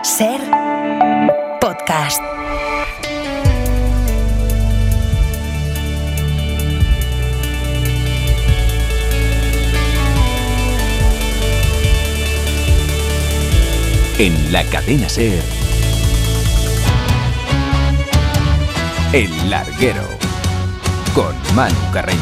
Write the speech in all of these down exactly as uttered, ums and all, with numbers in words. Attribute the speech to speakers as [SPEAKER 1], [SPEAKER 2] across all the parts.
[SPEAKER 1] Ser Podcast.
[SPEAKER 2] En la cadena SER, El Larguero, con Manu Carreño.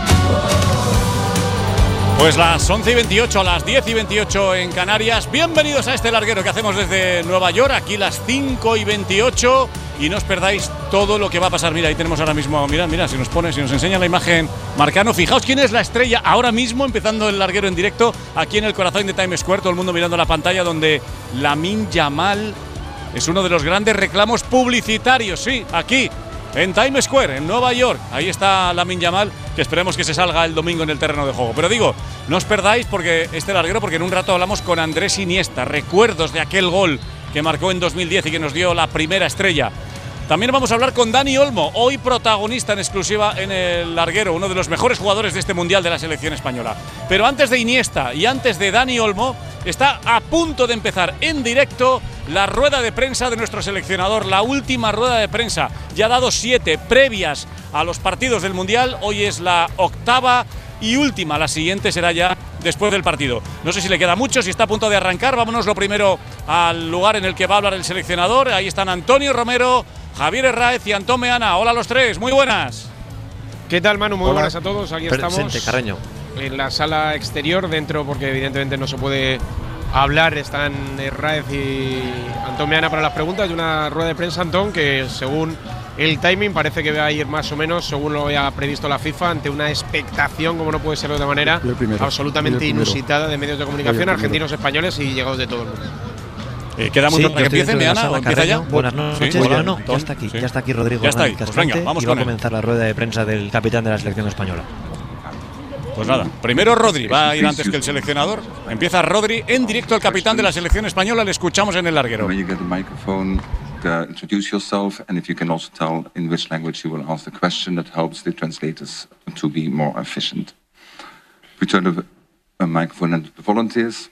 [SPEAKER 3] Pues las once y veintiocho, las diez y veintiocho en Canarias. Bienvenidos a este larguero que hacemos desde Nueva York, aquí las cinco y veintiocho. Y no os perdáis todo lo que va a pasar. Mira, ahí tenemos ahora mismo, mirad, mira, si nos pone, si nos enseña la imagen Marcano. Fijaos quién es la estrella ahora mismo, empezando el larguero en directo, aquí en el corazón de Times Square, todo el mundo mirando la pantalla, donde Lamine Yamal es uno de los grandes reclamos publicitarios, sí, aquí, en Times Square, en Nueva York. Ahí está Lamine Yamal, que esperemos que se salga el domingo en el terreno de juego. Pero digo, no os perdáis porque este larguero, porque en un rato hablamos con Andrés Iniesta, recuerdos de aquel gol que marcó en dos mil diez y que nos dio la primera estrella. También vamos a hablar con Dani Olmo, hoy protagonista en exclusiva en el larguero, uno de los mejores jugadores de este Mundial de la selección española. Pero antes de Iniesta y antes de Dani Olmo, está a punto de empezar en directo la rueda de prensa de nuestro seleccionador, la última rueda de prensa. Ya ha dado siete previas a los partidos del Mundial, hoy es la octava y última, la siguiente será ya después del partido. No sé si le queda mucho, si está a punto de arrancar. Vámonos lo primero al lugar en el que va a hablar el seleccionador. Ahí están Antonio Romero, Javier Herráez y Antón Meana. Hola a los tres, muy buenas.
[SPEAKER 4] ¿Qué tal, Manu? Muy
[SPEAKER 5] Hola.
[SPEAKER 4] buenas a todos. Aquí
[SPEAKER 5] Presente,
[SPEAKER 4] estamos
[SPEAKER 5] Carreño.
[SPEAKER 4] en la sala exterior, dentro porque evidentemente no se puede hablar. Están Herráez y Antón Meana para las preguntas. Y una rueda de prensa, Antón, que según el timing parece que va a ir más o menos según lo había previsto la FIFA, ante una expectación, como no puede ser de otra manera, absolutamente inusitada de medios de comunicación, argentinos, españoles y llegados de todo el mundo.
[SPEAKER 3] Eh, ¿Queda mucho para que empiece, Meana? ¿O empieza ya?
[SPEAKER 5] Buenas noches.
[SPEAKER 3] Sí,
[SPEAKER 5] bueno,
[SPEAKER 3] no,
[SPEAKER 5] ya está aquí,
[SPEAKER 3] sí.
[SPEAKER 5] ya está aquí Rodrigo
[SPEAKER 3] Ya está ahí.
[SPEAKER 5] Hernández
[SPEAKER 3] Pues venga,
[SPEAKER 5] Cascante,
[SPEAKER 3] vamos
[SPEAKER 5] y va
[SPEAKER 3] con
[SPEAKER 5] a
[SPEAKER 3] él.
[SPEAKER 5] comenzar la rueda de prensa del capitán de la selección española.
[SPEAKER 3] Pues nada, primero Rodri, va a ir antes que el seleccionador. Empieza Rodri en directo, el capitán de la selección española, le escuchamos en el larguero.
[SPEAKER 6] When you get the microphone, uh, introduce yourself, and if you can also tell in which language you will ask the question, that helps the translators to be more efficient. We turn the uh, microphone to the volunteers,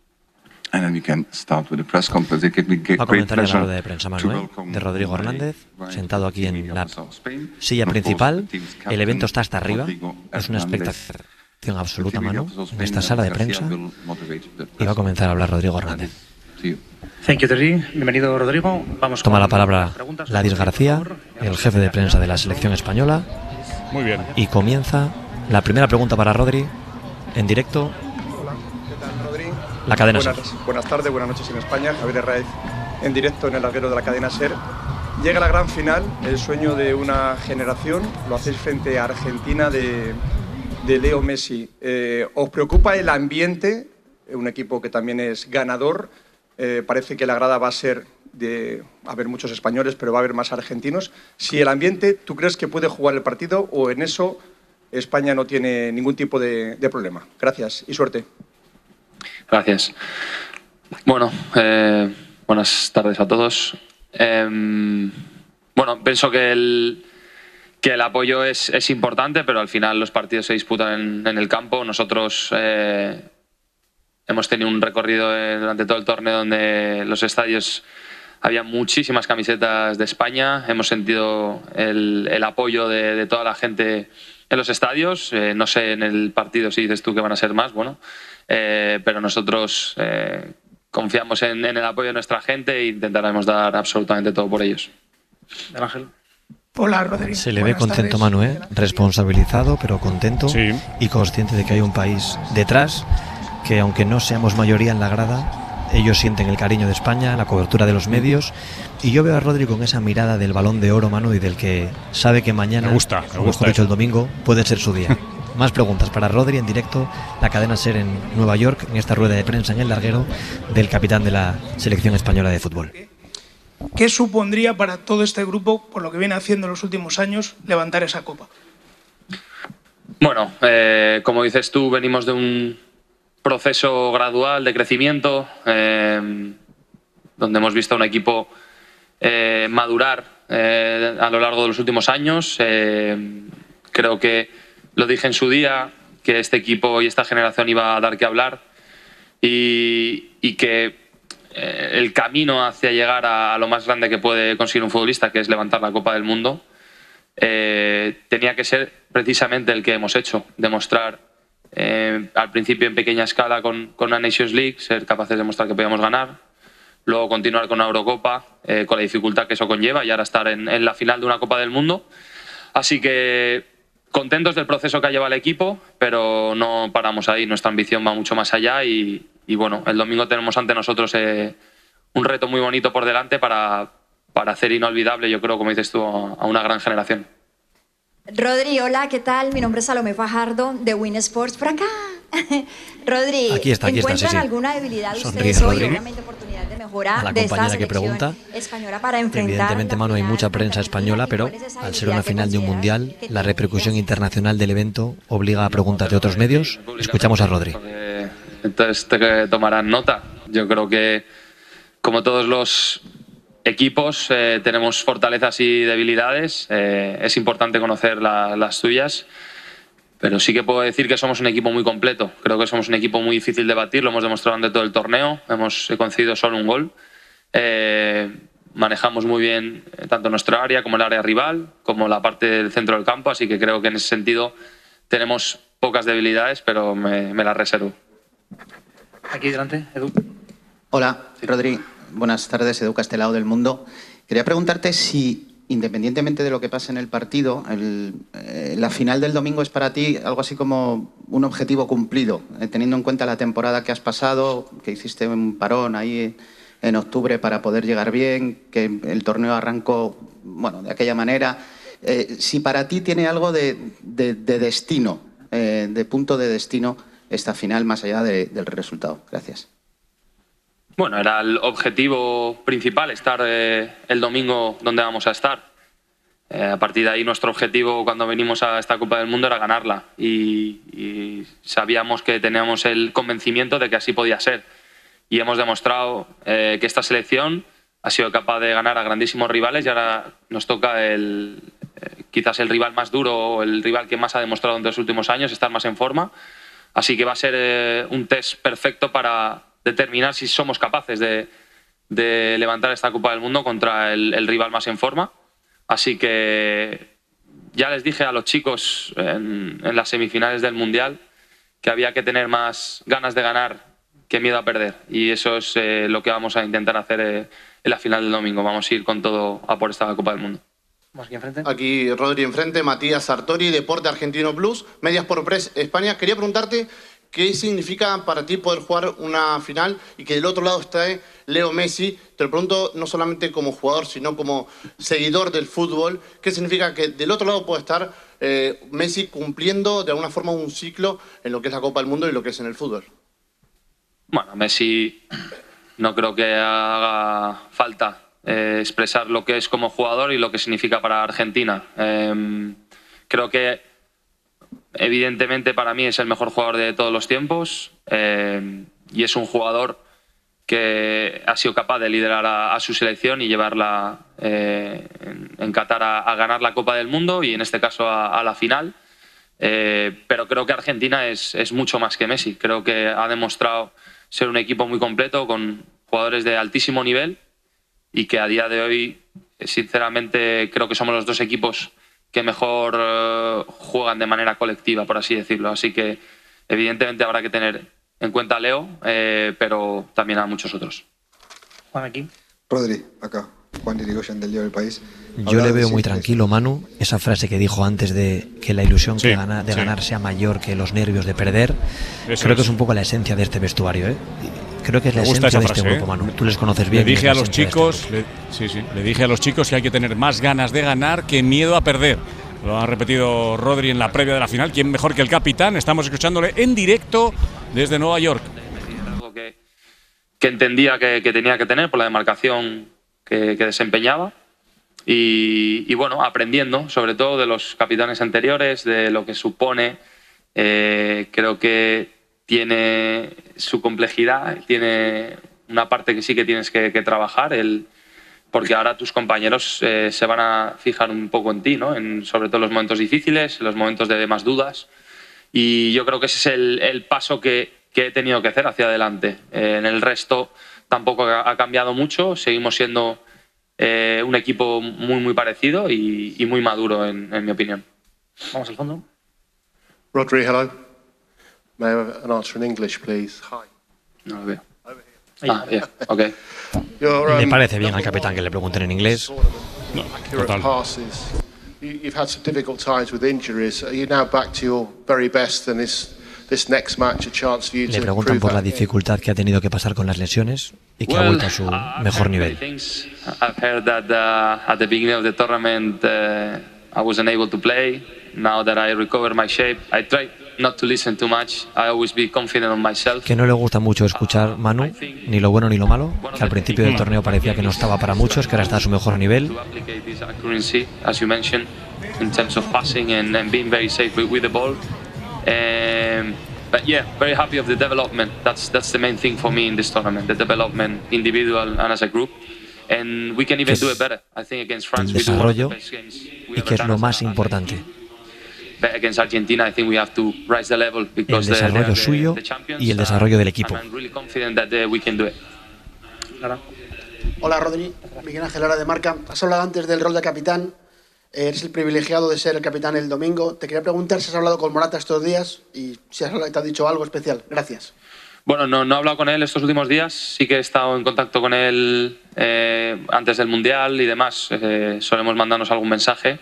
[SPEAKER 6] and then we can start with the press conference. It gives me
[SPEAKER 5] Va a
[SPEAKER 6] great
[SPEAKER 5] comenzar la
[SPEAKER 6] pleasure
[SPEAKER 5] rueda de prensa,
[SPEAKER 6] to
[SPEAKER 5] Manuel,
[SPEAKER 6] welcome
[SPEAKER 5] de Rodrigo
[SPEAKER 6] my
[SPEAKER 5] Hernández,
[SPEAKER 6] right
[SPEAKER 5] sentado aquí
[SPEAKER 6] team
[SPEAKER 5] en la
[SPEAKER 6] of Spain,
[SPEAKER 5] silla
[SPEAKER 6] and of course
[SPEAKER 5] principal.
[SPEAKER 6] the team's
[SPEAKER 5] El
[SPEAKER 6] captain,
[SPEAKER 5] evento está hasta arriba,
[SPEAKER 6] Rodrigo
[SPEAKER 5] es una
[SPEAKER 6] Hernández.
[SPEAKER 5] expectación absoluta,
[SPEAKER 6] The team
[SPEAKER 5] Manu,
[SPEAKER 6] of Spain,
[SPEAKER 5] en esta sala de
[SPEAKER 6] García,
[SPEAKER 5] prensa,
[SPEAKER 6] will moderate the
[SPEAKER 5] y va a
[SPEAKER 6] press
[SPEAKER 5] comenzar a hablar Rodrigo
[SPEAKER 6] conference.
[SPEAKER 5] Hernández.
[SPEAKER 6] To you.
[SPEAKER 7] Thank you, Terry. Bienvenido, Rodrigo. Vamos
[SPEAKER 5] Toma
[SPEAKER 7] con
[SPEAKER 5] la palabra
[SPEAKER 7] las preguntas.
[SPEAKER 5] Ladis García, el jefe de prensa de la selección española,
[SPEAKER 3] Muy bien.
[SPEAKER 5] y comienza la primera pregunta para Rodri, en directo,
[SPEAKER 8] ¿Qué tal, Rodri?
[SPEAKER 5] la cadena SER.
[SPEAKER 8] Buenas, buenas tardes, buenas noches en España. Javier Herráez en directo en el larguero de la cadena SER. Llega la gran final, el sueño de una generación. Lo hacéis frente a Argentina de, de Leo Messi. Eh, ¿Os preocupa el ambiente? Un equipo que también es ganador. Eh, parece que la grada va a ser de va a haber muchos españoles, pero va a haber más argentinos. Si el ambiente, ¿tú crees que puede jugar el partido o en eso España no tiene ningún tipo de, de problema? Gracias y suerte.
[SPEAKER 9] Gracias. Bueno, eh, buenas tardes a todos. Eh, bueno, pienso que el, que el apoyo es, es importante, pero al final los partidos se disputan en, en el campo. Nosotros eh, hemos tenido un recorrido eh, durante todo el torneo donde los estadios había muchísimas camisetas de España. Hemos sentido el, el apoyo de, de toda la gente en los estadios. Eh, no sé en el partido si dices tú que van a ser más, bueno, eh, pero nosotros eh, confiamos en, en el apoyo de nuestra gente e intentaremos dar absolutamente todo por ellos.
[SPEAKER 7] Ángel.
[SPEAKER 10] Hola, Rodrigo.
[SPEAKER 5] Se le ve
[SPEAKER 10] Buenas
[SPEAKER 5] contento,
[SPEAKER 10] tardes.
[SPEAKER 5] Manu, ¿eh? Responsabilizado, pero contento,
[SPEAKER 3] Sí.
[SPEAKER 5] y consciente de que hay un país detrás que, aunque no seamos mayoría en la grada, ellos sienten el cariño de España, la cobertura de los medios, y yo veo a Rodri con esa mirada del Balón de Oro, Manu, y del que sabe que mañana,
[SPEAKER 3] Me gusta, me
[SPEAKER 5] o
[SPEAKER 3] gusta
[SPEAKER 5] mejor dicho,
[SPEAKER 3] eso.
[SPEAKER 5] el domingo, puede ser su día. Más preguntas para Rodri en directo, la cadena SER en Nueva York, en esta rueda de prensa en el larguero del capitán de la selección española de fútbol.
[SPEAKER 10] ¿Qué supondría para todo este grupo, por lo que viene haciendo en los últimos años, levantar esa copa?
[SPEAKER 9] Bueno, eh, como dices tú, venimos de un proceso gradual de crecimiento, eh, donde hemos visto a un equipo eh, madurar eh, a lo largo de los últimos años. Eh, creo que lo dije en su día, que este equipo y esta generación iba a dar que hablar y, y que eh, el camino hacia llegar a, a lo más grande que puede conseguir un futbolista, que es levantar la Copa del Mundo, eh, tenía que ser precisamente el que hemos hecho, demostrar eh, al principio en pequeña escala con, con una Nations League, ser capaces de demostrar que podíamos ganar, luego continuar con una Eurocopa, eh, con la dificultad que eso conlleva, y ahora estar en, en la final de una Copa del Mundo. Así que contentos del proceso que ha llevado el equipo, pero no paramos ahí. Nuestra ambición va mucho más allá y, y bueno, el domingo tenemos ante nosotros eh, un reto muy bonito por delante para, para hacer inolvidable, yo creo, como dices tú, a una gran generación.
[SPEAKER 11] Rodri, hola, ¿qué tal? Mi nombre es Salomé Fajardo de Win Sports. Por acá. Rodri,
[SPEAKER 5] aquí está, aquí
[SPEAKER 11] ¿encuentran
[SPEAKER 5] está, sí, sí.
[SPEAKER 11] alguna debilidad
[SPEAKER 5] Sonríe,
[SPEAKER 11] ustedes hoy?
[SPEAKER 5] Rodri.
[SPEAKER 11] Obviamente oportunidad de mejora
[SPEAKER 5] A la
[SPEAKER 11] de esta
[SPEAKER 5] compañera que
[SPEAKER 11] selección
[SPEAKER 5] pregunta.
[SPEAKER 11] española para enfrentar.
[SPEAKER 5] Evidentemente, Manu, hay mucha prensa española, pero al ser una final de un mundial, la repercusión internacional del evento obliga a preguntas de otros medios. Escuchamos a Rodri.
[SPEAKER 9] Entonces te tomarán nota. Yo creo que, como todos los equipos, eh, tenemos fortalezas y debilidades. Eh, es importante conocer la, las tuyas. Pero sí que puedo decir que somos un equipo muy completo. Creo que somos un equipo muy difícil de batir, lo hemos demostrado durante todo el torneo. Hemos concedido solo un gol. Eh, manejamos muy bien tanto nuestra área como el área rival, como la parte del centro del campo. Así que creo que en ese sentido tenemos pocas debilidades, pero me, me las reservo.
[SPEAKER 7] Aquí delante, Edu.
[SPEAKER 12] Hola, Rodri. Buenas tardes, Edu Castelao del Mundo. Quería preguntarte si, independientemente de lo que pase en el partido, el, eh, la final del domingo es para ti algo así como un objetivo cumplido, eh, teniendo en cuenta la temporada que has pasado, que hiciste un parón ahí en octubre para poder llegar bien, que el torneo arrancó, bueno, de aquella manera. Eh, si para ti tiene algo de, de, de destino, eh, de punto de destino, esta final más allá de, del resultado. Gracias.
[SPEAKER 9] Bueno, era el objetivo principal, estar eh, el domingo donde vamos a estar. Eh, a partir de ahí nuestro objetivo cuando venimos a esta Copa del Mundo era ganarla y, y sabíamos que teníamos el convencimiento de que así podía ser. Y hemos demostrado eh, que esta selección ha sido capaz de ganar a grandísimos rivales y ahora nos toca el, eh, quizás el rival más duro o el rival que más ha demostrado en los últimos años, estar más en forma. Así que va a ser eh, un test perfecto para determinar si somos capaces de, de levantar esta Copa del Mundo contra el, el rival más en forma. Así que ya les dije a los chicos en, en las semifinales del Mundial que había que tener más ganas de ganar que miedo a perder. Y eso es eh, lo que vamos a intentar hacer eh, en la final del domingo. Vamos a ir con todo a por esta Copa del Mundo.
[SPEAKER 7] Aquí enfrente.
[SPEAKER 13] Aquí Rodri enfrente, Matías Sartori, Deporte Argentino Plus, Medias por Press España. Quería preguntarte qué significa para ti poder jugar una final y que del otro lado esté Leo Messi. Te lo pregunto no solamente como jugador, sino como seguidor del fútbol. ¿Qué significa que del otro lado puede estar eh, Messi cumpliendo de alguna forma un ciclo en lo que es la Copa del Mundo y lo que es en el fútbol?
[SPEAKER 9] Bueno, Messi no creo que haga falta eh, expresar lo que es como jugador y lo que significa para Argentina. Eh, creo que evidentemente para mí es el mejor jugador de todos los tiempos eh, y es un jugador que ha sido capaz de liderar a, a su selección y llevarla eh, en, en Qatar a, a ganar la Copa del Mundo y en este caso a, a la final. Eh, pero creo que Argentina es, es mucho más que Messi. Creo que ha demostrado ser un equipo muy completo con jugadores de altísimo nivel y que a día de hoy, sinceramente, creo que somos los dos equipos que mejor uh, juegan de manera colectiva, por así decirlo. Así que evidentemente habrá que tener en cuenta a Leo, eh, pero también a muchos otros.
[SPEAKER 7] Juan, aquí.
[SPEAKER 14] Rodri, acá. Juan Irigoyen del Diario del País.
[SPEAKER 5] Yo le veo muy tranquilo, Manu, esa frase que dijo antes de que la ilusión
[SPEAKER 3] sí,
[SPEAKER 5] que gana, de
[SPEAKER 3] sí.
[SPEAKER 5] ganar sea mayor que los nervios de perder.
[SPEAKER 3] Eso
[SPEAKER 5] Creo
[SPEAKER 3] es.
[SPEAKER 5] que es un poco la esencia de este vestuario, ¿eh? Creo que es la
[SPEAKER 3] Me gusta
[SPEAKER 5] esencia
[SPEAKER 3] esa
[SPEAKER 5] de
[SPEAKER 3] frase,
[SPEAKER 5] este grupo,
[SPEAKER 3] ¿eh?
[SPEAKER 5] Manu. Tú les conoces bien.
[SPEAKER 3] Le dije
[SPEAKER 5] y es
[SPEAKER 3] a
[SPEAKER 5] la
[SPEAKER 3] los
[SPEAKER 5] esencia de
[SPEAKER 3] chicos,
[SPEAKER 5] este
[SPEAKER 3] le, sí, sí, le dije a los chicos que hay que tener más ganas de ganar que miedo a perder. Lo ha repetido Rodri en la previa de la final. ¿Quién mejor que el capitán? Estamos escuchándole en directo desde Nueva York.
[SPEAKER 9] Algo que, que entendía que, que tenía que tener por la demarcación que, que desempeñaba. Y, y bueno, aprendiendo sobre todo de los capitanes anteriores, de lo que supone. Eh, creo que tiene su complejidad, tiene una parte que sí que tienes que, que trabajar, el, porque ahora tus compañeros eh, se van a fijar un poco en ti, ¿no? En, sobre todo en los momentos difíciles, en los momentos de más dudas. Y yo creo que ese es el, el paso que, que he tenido que hacer hacia adelante. Eh, en el resto tampoco ha, ha cambiado mucho. Seguimos siendo eh, un equipo muy, muy parecido y, y muy maduro, en, en mi opinión.
[SPEAKER 7] Vamos al fondo.
[SPEAKER 15] Rodri, hello. May I have an answer in English, please? Hi.
[SPEAKER 9] No lo veo. Ah, yeah, okay.
[SPEAKER 5] Le parece bien al capitán que le pregunten en inglés.
[SPEAKER 15] No, accurate passes. You, you've had some difficult times with injuries. Are you now back to your very best, and is this next match a chance for you
[SPEAKER 5] Le
[SPEAKER 15] to
[SPEAKER 5] preguntan
[SPEAKER 15] prove
[SPEAKER 5] por la
[SPEAKER 15] that?
[SPEAKER 5] dificultad que ha tenido que pasar con las lesiones y que ha
[SPEAKER 9] Well,
[SPEAKER 5] vuelto a su
[SPEAKER 9] I've
[SPEAKER 5] mejor
[SPEAKER 9] heard
[SPEAKER 5] nivel.
[SPEAKER 9] many things. I've heard that uh, at the beginning of the tournament uh, I wasn't able to play. Now that I recovered my shape, I try not to listen too much. I always be confident on myself.
[SPEAKER 5] Que no le gusta mucho escuchar Manu, ni lo bueno ni lo malo, que al principio del torneo parecía que no estaba para muchos, que ahora está a su mejor nivel.
[SPEAKER 9] To applicate this accuracy, as you mentioned, in terms of passing and, and being very safe with, with the ball. Um, but yeah, very happy of the development. That's that's the main thing for me in this tournament: the development, individual and as a group. And we can even
[SPEAKER 5] Es
[SPEAKER 9] do it better. I think against France
[SPEAKER 5] El
[SPEAKER 9] we do one of the
[SPEAKER 5] desarrollo
[SPEAKER 9] best games we
[SPEAKER 5] y
[SPEAKER 9] ever
[SPEAKER 5] que es
[SPEAKER 9] done
[SPEAKER 5] lo
[SPEAKER 9] as a-
[SPEAKER 5] más importante.
[SPEAKER 9] But against Argentina, I think we have to rise the level
[SPEAKER 5] El
[SPEAKER 9] because they- they are
[SPEAKER 5] desarrollo
[SPEAKER 9] the-
[SPEAKER 5] suyo
[SPEAKER 9] the champions,
[SPEAKER 5] y el
[SPEAKER 9] uh,
[SPEAKER 5] desarrollo del equipo.
[SPEAKER 9] and I'm really confident that uh, we can do it.
[SPEAKER 16] Hola Rodri, Miguel Ángel Lara de Marca. Has hablado antes del rol de capitán. Eres el privilegiado de ser el capitán el domingo. Te quería preguntar si has hablado con Morata estos días y si has, te ha dicho algo especial. Gracias.
[SPEAKER 9] Bueno, no, no he hablado con él estos últimos días. Sí que he estado en contacto con él eh, antes del Mundial y demás. Eh, solemos mandarnos algún mensaje.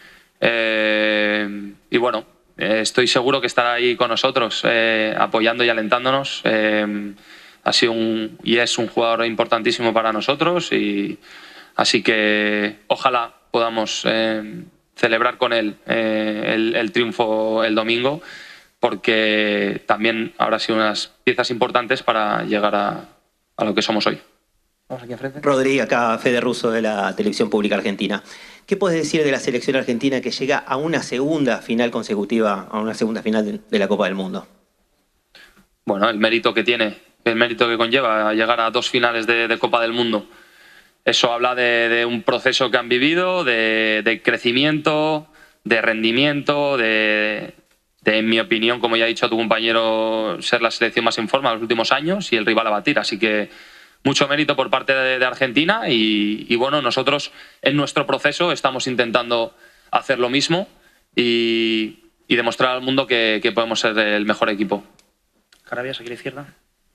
[SPEAKER 9] Eh, y bueno, eh, estoy seguro que estará ahí con nosotros, eh, apoyando y alentándonos. Eh, ha sido un, y es un jugador importantísimo para nosotros. Y, así que ojalá podamos eh, celebrar con él eh, el, el triunfo el domingo, porque también habrá sido unas piezas importantes para llegar a, a lo que somos hoy.
[SPEAKER 7] Vamos aquí enfrente.
[SPEAKER 17] Rodri, acá Fede Russo de la Televisión Pública Argentina. ¿Qué puedes decir de la selección argentina que llega a una segunda final consecutiva, a una segunda final de, de la Copa del Mundo?
[SPEAKER 9] Bueno, el mérito que tiene, el mérito que conlleva llegar a dos finales de, de Copa del Mundo. Eso habla de, de un proceso que han vivido, de, de crecimiento, de rendimiento, de, de, en mi opinión, como ya ha dicho a tu compañero, ser la selección más en forma de los últimos años y el rival a batir. Así que mucho mérito por parte de, de Argentina y, y bueno, nosotros en nuestro proceso estamos intentando hacer lo mismo y, y demostrar al mundo que, que podemos ser el mejor equipo.
[SPEAKER 7] Carabias, aquí a la izquierda.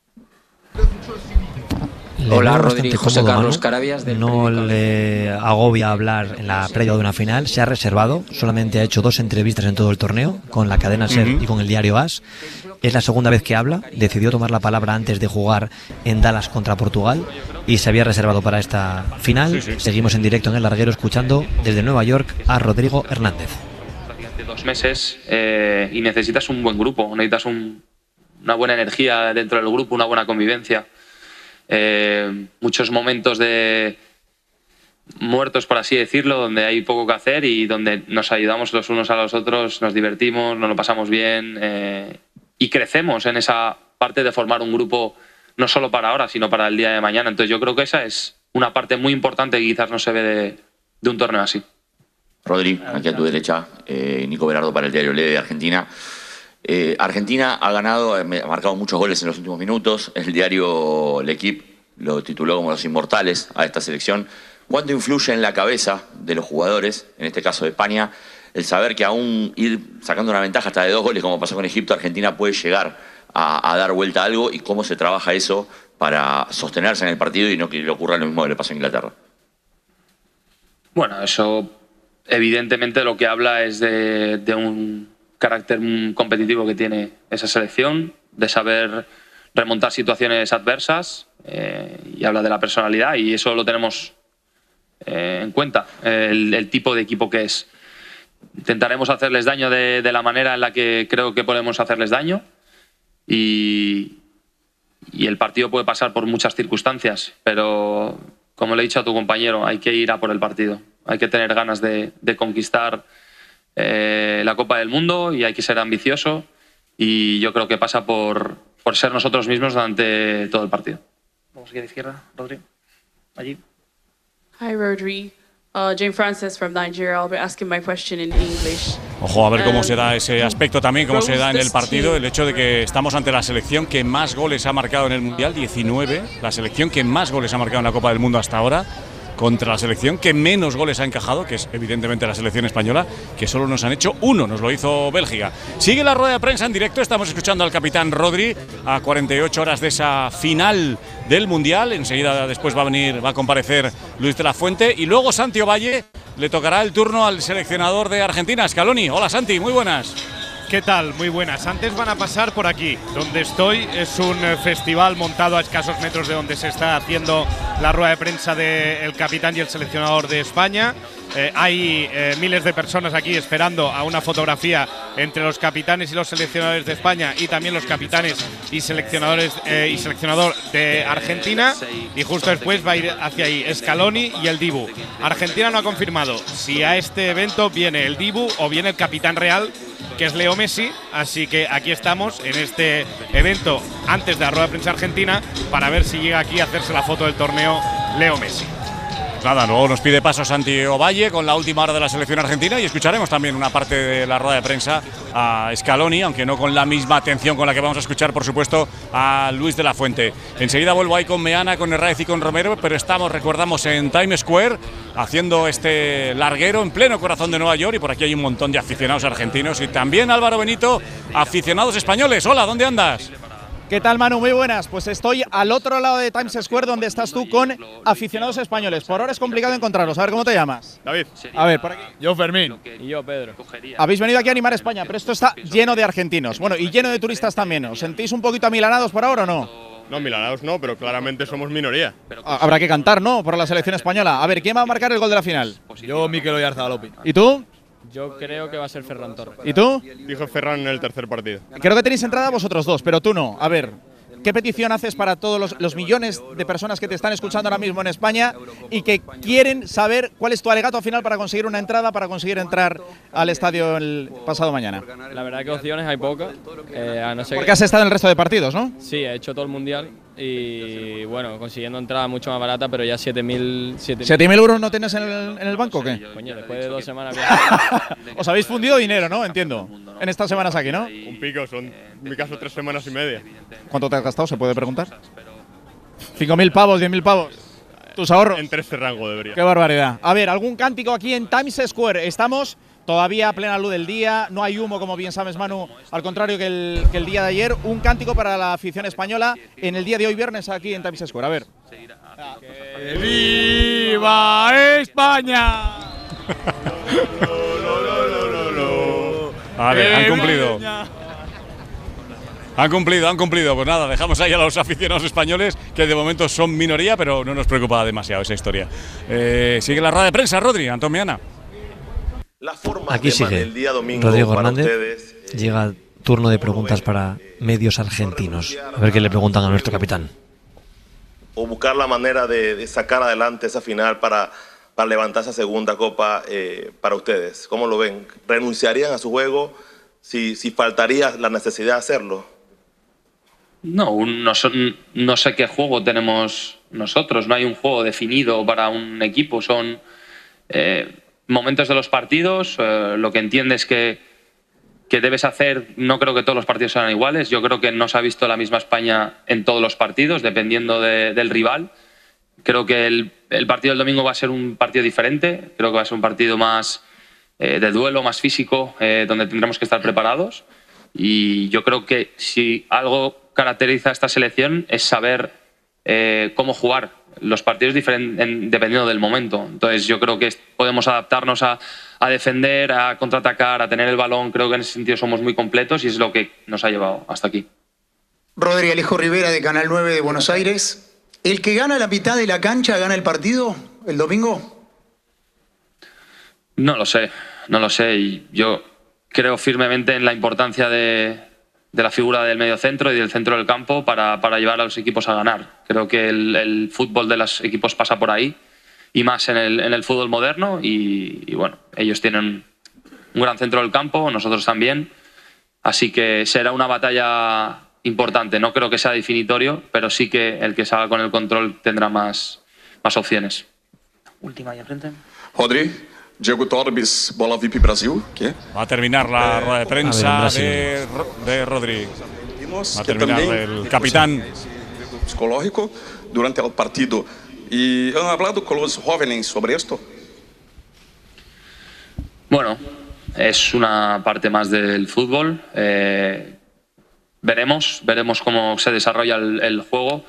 [SPEAKER 5] Le
[SPEAKER 18] Hola,
[SPEAKER 5] veo
[SPEAKER 18] Rodri,
[SPEAKER 5] bastante
[SPEAKER 18] José
[SPEAKER 5] cómodo,
[SPEAKER 18] Carlos
[SPEAKER 5] Manu.
[SPEAKER 18] Carabias del
[SPEAKER 5] No le agobia hablar en la previa de una final, se ha reservado, solamente ha hecho dos entrevistas en todo el torneo, con la cadena SER
[SPEAKER 4] Ujú.
[SPEAKER 5] y con el diario AS. Es la segunda vez que habla, decidió tomar la palabra antes de jugar en Dallas contra Portugal y se había reservado para esta final.
[SPEAKER 9] Sí, sí.
[SPEAKER 5] Seguimos en directo en el larguero escuchando desde Nueva York a Rodrigo Hernández.
[SPEAKER 9] Prácticamente dos meses eh, y necesitas un buen grupo, necesitas un- una buena energía dentro del grupo, una buena convivencia. Eh, muchos momentos de muertos, por así decirlo, donde hay poco que hacer y donde nos ayudamos los unos a los otros, nos divertimos, nos lo pasamos bien eh, y crecemos en esa parte de formar un grupo no solo para ahora, sino para el día de mañana. Entonces yo creo que esa es una parte muy importante que quizás no se ve de, de un torneo así.
[SPEAKER 19] Rodri, aquí a tu derecha, eh, Nico Berardo para el diario Le de Argentina. Eh, Argentina ha ganado, ha marcado muchos goles en los últimos minutos. El diario L'Equipe lo tituló como los inmortales a esta selección. ¿Cuánto influye en la cabeza de los jugadores, en este caso de España, el saber que aún ir sacando una ventaja hasta de dos goles, como pasó con Egipto, Argentina puede llegar a, a dar vuelta a algo? ¿Y cómo se trabaja eso para sostenerse en el partido y no que le ocurra lo mismo que le pasó a Inglaterra?
[SPEAKER 9] Bueno, eso evidentemente lo que habla es de, de un carácter mm, competitivo que tiene esa selección, de saber remontar situaciones adversas eh, y habla de la personalidad y eso lo tenemos eh, en cuenta, el, el tipo de equipo que es. Intentaremos hacerles daño de, de la manera en la que creo que podemos hacerles daño y, y el partido puede pasar por muchas circunstancias, pero como le he dicho a tu compañero, hay que ir a por el partido. Hay que tener ganas de, de conquistar eh, la Copa del Mundo y hay que ser ambicioso y yo creo que pasa por, por ser nosotros mismos durante todo el partido.
[SPEAKER 7] Vamos aquí a la izquierda, Rodri. Allí.
[SPEAKER 20] Hi, Rodri. Uh, Jane Francis from Nigeria. I'll be asking my question in English.
[SPEAKER 3] Ojo a ver cómo se da ese aspecto también, cómo se da en el partido, el hecho de que estamos ante la selección que más goles ha marcado en el Mundial, diecinueve, la selección que más goles ha marcado en la Copa del Mundo hasta ahora, contra la selección que menos goles ha encajado, que es evidentemente la selección española, que solo nos han hecho uno, nos lo hizo Bélgica. Sigue la rueda de prensa en directo, estamos escuchando al capitán Rodri a cuarenta y ocho horas de esa final del Mundial. Enseguida después va a venir, va a comparecer Luis de la Fuente y luego Santi Ovalle le tocará el turno al seleccionador de Argentina, Scaloni. Hola Santi, muy buenas.
[SPEAKER 18] ¿Qué tal? Muy buenas. Antes van a pasar por aquí, donde estoy. Es un eh, festival montado a escasos metros de donde se está haciendo la rueda de prensa del capitán y el seleccionador de España. Eh, hay eh, miles de personas aquí esperando a una fotografía entre los capitanes y los seleccionadores de España y también los capitanes y seleccionadores eh, y seleccionador de Argentina. Y justo después va a ir hacia ahí Scaloni y el Dibu. Argentina no ha confirmado si a este evento viene el Dibu o viene el capitán real, que es Leo Messi, así que aquí estamos en este evento antes de la rueda de prensa argentina para ver si llega aquí a hacerse la foto del torneo Leo Messi.
[SPEAKER 3] Nada, luego nos pide paso Santi Ovalle con la última hora de la selección argentina y escucharemos también una parte de la rueda de prensa a Scaloni, aunque no con la misma atención con la que vamos a escuchar, por supuesto, a Luis de la Fuente. Enseguida vuelvo ahí con Meana, con Herráez y con Romero, pero estamos, recordamos, en Times Square haciendo este larguero en pleno corazón de Nueva York y por aquí hay un montón de aficionados argentinos y también Álvaro Benito, aficionados españoles. Hola, ¿dónde andas?
[SPEAKER 20] ¿Qué tal, Manu? Muy buenas. Pues estoy al otro lado de Times Square, donde estás tú con aficionados españoles. Por ahora es complicado encontrarlos. A ver, ¿cómo te llamas?
[SPEAKER 21] David.
[SPEAKER 20] A ver, por aquí.
[SPEAKER 21] Yo, Fermín. Y yo, Pedro.
[SPEAKER 20] Habéis venido aquí a animar a España, pero esto está lleno de argentinos. Bueno, y lleno de turistas también. ¿Os sentís un poquito amilanados por ahora o no?
[SPEAKER 21] No, milanados no, pero claramente somos minoría.
[SPEAKER 20] Habrá que cantar, ¿no? Por la selección española. A ver, ¿quién va a marcar el gol de la final?
[SPEAKER 21] Yo, Mikel Oyarzabalopi.
[SPEAKER 20] ¿Y tú?
[SPEAKER 21] Yo creo que va a ser Ferran Torres.
[SPEAKER 20] ¿Y tú?
[SPEAKER 21] Dijo Ferran en el tercer partido.
[SPEAKER 20] Creo que tenéis entrada vosotros dos, pero tú no. A ver, ¿qué petición haces para todos los, los millones de personas que te están escuchando ahora mismo en España y que quieren saber cuál es tu alegato final para conseguir una entrada, para conseguir entrar al estadio el pasado mañana?
[SPEAKER 21] La verdad que opciones hay pocas. Eh, a no ser
[SPEAKER 20] Porque
[SPEAKER 21] que...
[SPEAKER 20] has estado en el resto de partidos, ¿no?
[SPEAKER 21] Sí, he hecho todo el mundial y bueno, consiguiendo entrada mucho más barata, pero ya siete mil
[SPEAKER 20] euros no tienes en el, en el banco o qué?
[SPEAKER 21] Coño, después de dos semanas.
[SPEAKER 20] Os habéis fundido dinero, ¿no? Entiendo. En estas semanas aquí, ¿no?
[SPEAKER 21] Un pico, son en mi caso tres semanas y media.
[SPEAKER 20] ¿Cuánto te has gastado? ¿Se puede preguntar? ¿cinco mil pavos, diez mil pavos? ¿Tus ahorros?
[SPEAKER 21] Entre ese rango debería.
[SPEAKER 20] Qué barbaridad. A ver, ¿algún cántico aquí en Times Square? Estamos todavía a plena luz del día, no hay humo, como bien sabes, Manu, al contrario que el, que el día de ayer. Un cántico para la afición española en el día de hoy, viernes, aquí en Times Square. A ver.
[SPEAKER 21] ¡Que viva España!
[SPEAKER 3] Vale, han cumplido. Han cumplido, han cumplido. Pues nada, dejamos ahí a los aficionados españoles, que de momento son minoría, pero no nos preocupa demasiado esa historia. Eh, sigue la rueda de prensa, Rodri, Antón Meana.
[SPEAKER 5] Aquí sigue Rodrigo Hernández. Llega turno de preguntas para medios argentinos. A ver qué le preguntan a nuestro capitán.
[SPEAKER 22] O buscar la manera de, de sacar adelante esa final para, para levantar esa segunda copa eh, para ustedes. ¿Cómo lo ven? ¿Renunciarían a su juego si, si faltaría la necesidad de hacerlo?
[SPEAKER 9] No, un- no, son- no sé qué juego tenemos nosotros. No hay un juego definido para un equipo. Son eh, momentos de los partidos. eh, lo que entiendes que, que debes hacer, no creo que todos los partidos sean iguales. Yo creo que no se ha visto la misma España en todos los partidos, dependiendo de- del rival. Creo que el, el partido del domingo va a ser un partido diferente. Creo que va a ser un partido más eh, de duelo, más físico, eh, donde tendremos que estar preparados. Y yo creo que si algo caracteriza a esta selección es saber eh, cómo jugar los partidos diferen- en- dependiendo del momento. Entonces yo creo que podemos adaptarnos a, a defender, a contraatacar, a tener el balón. Creo que en ese sentido somos muy completos y es lo que nos ha llevado hasta aquí.
[SPEAKER 23] Rodri, Alejo Rivera de Canal nueve de Buenos Aires. ¿El que gana la mitad de la cancha gana el partido el domingo?
[SPEAKER 9] No lo sé, no lo sé. Y yo creo firmemente en la importancia de, de la figura del mediocentro y del centro del campo para, para llevar a los equipos a ganar. Creo que el, el fútbol de los equipos pasa por ahí y más en el, en el fútbol moderno. Y, y bueno, ellos tienen un gran centro del campo, nosotros también. Así que será una batalla importante. No creo que sea definitorio, pero sí que el que salga con el control tendrá más, más opciones.
[SPEAKER 7] Última ahí enfrente.
[SPEAKER 22] Rodri,
[SPEAKER 1] Diego Torbes, bola V I P Brasil. ¿Qué?
[SPEAKER 3] Va a terminar la rueda de prensa de, de Rodri. Va a terminar el capitán.
[SPEAKER 1] Psicológico durante el partido. ¿Y han hablado con los jóvenes sobre esto?
[SPEAKER 9] Bueno, es una parte más del fútbol. Eh, veremos, veremos cómo se desarrolla el, el juego.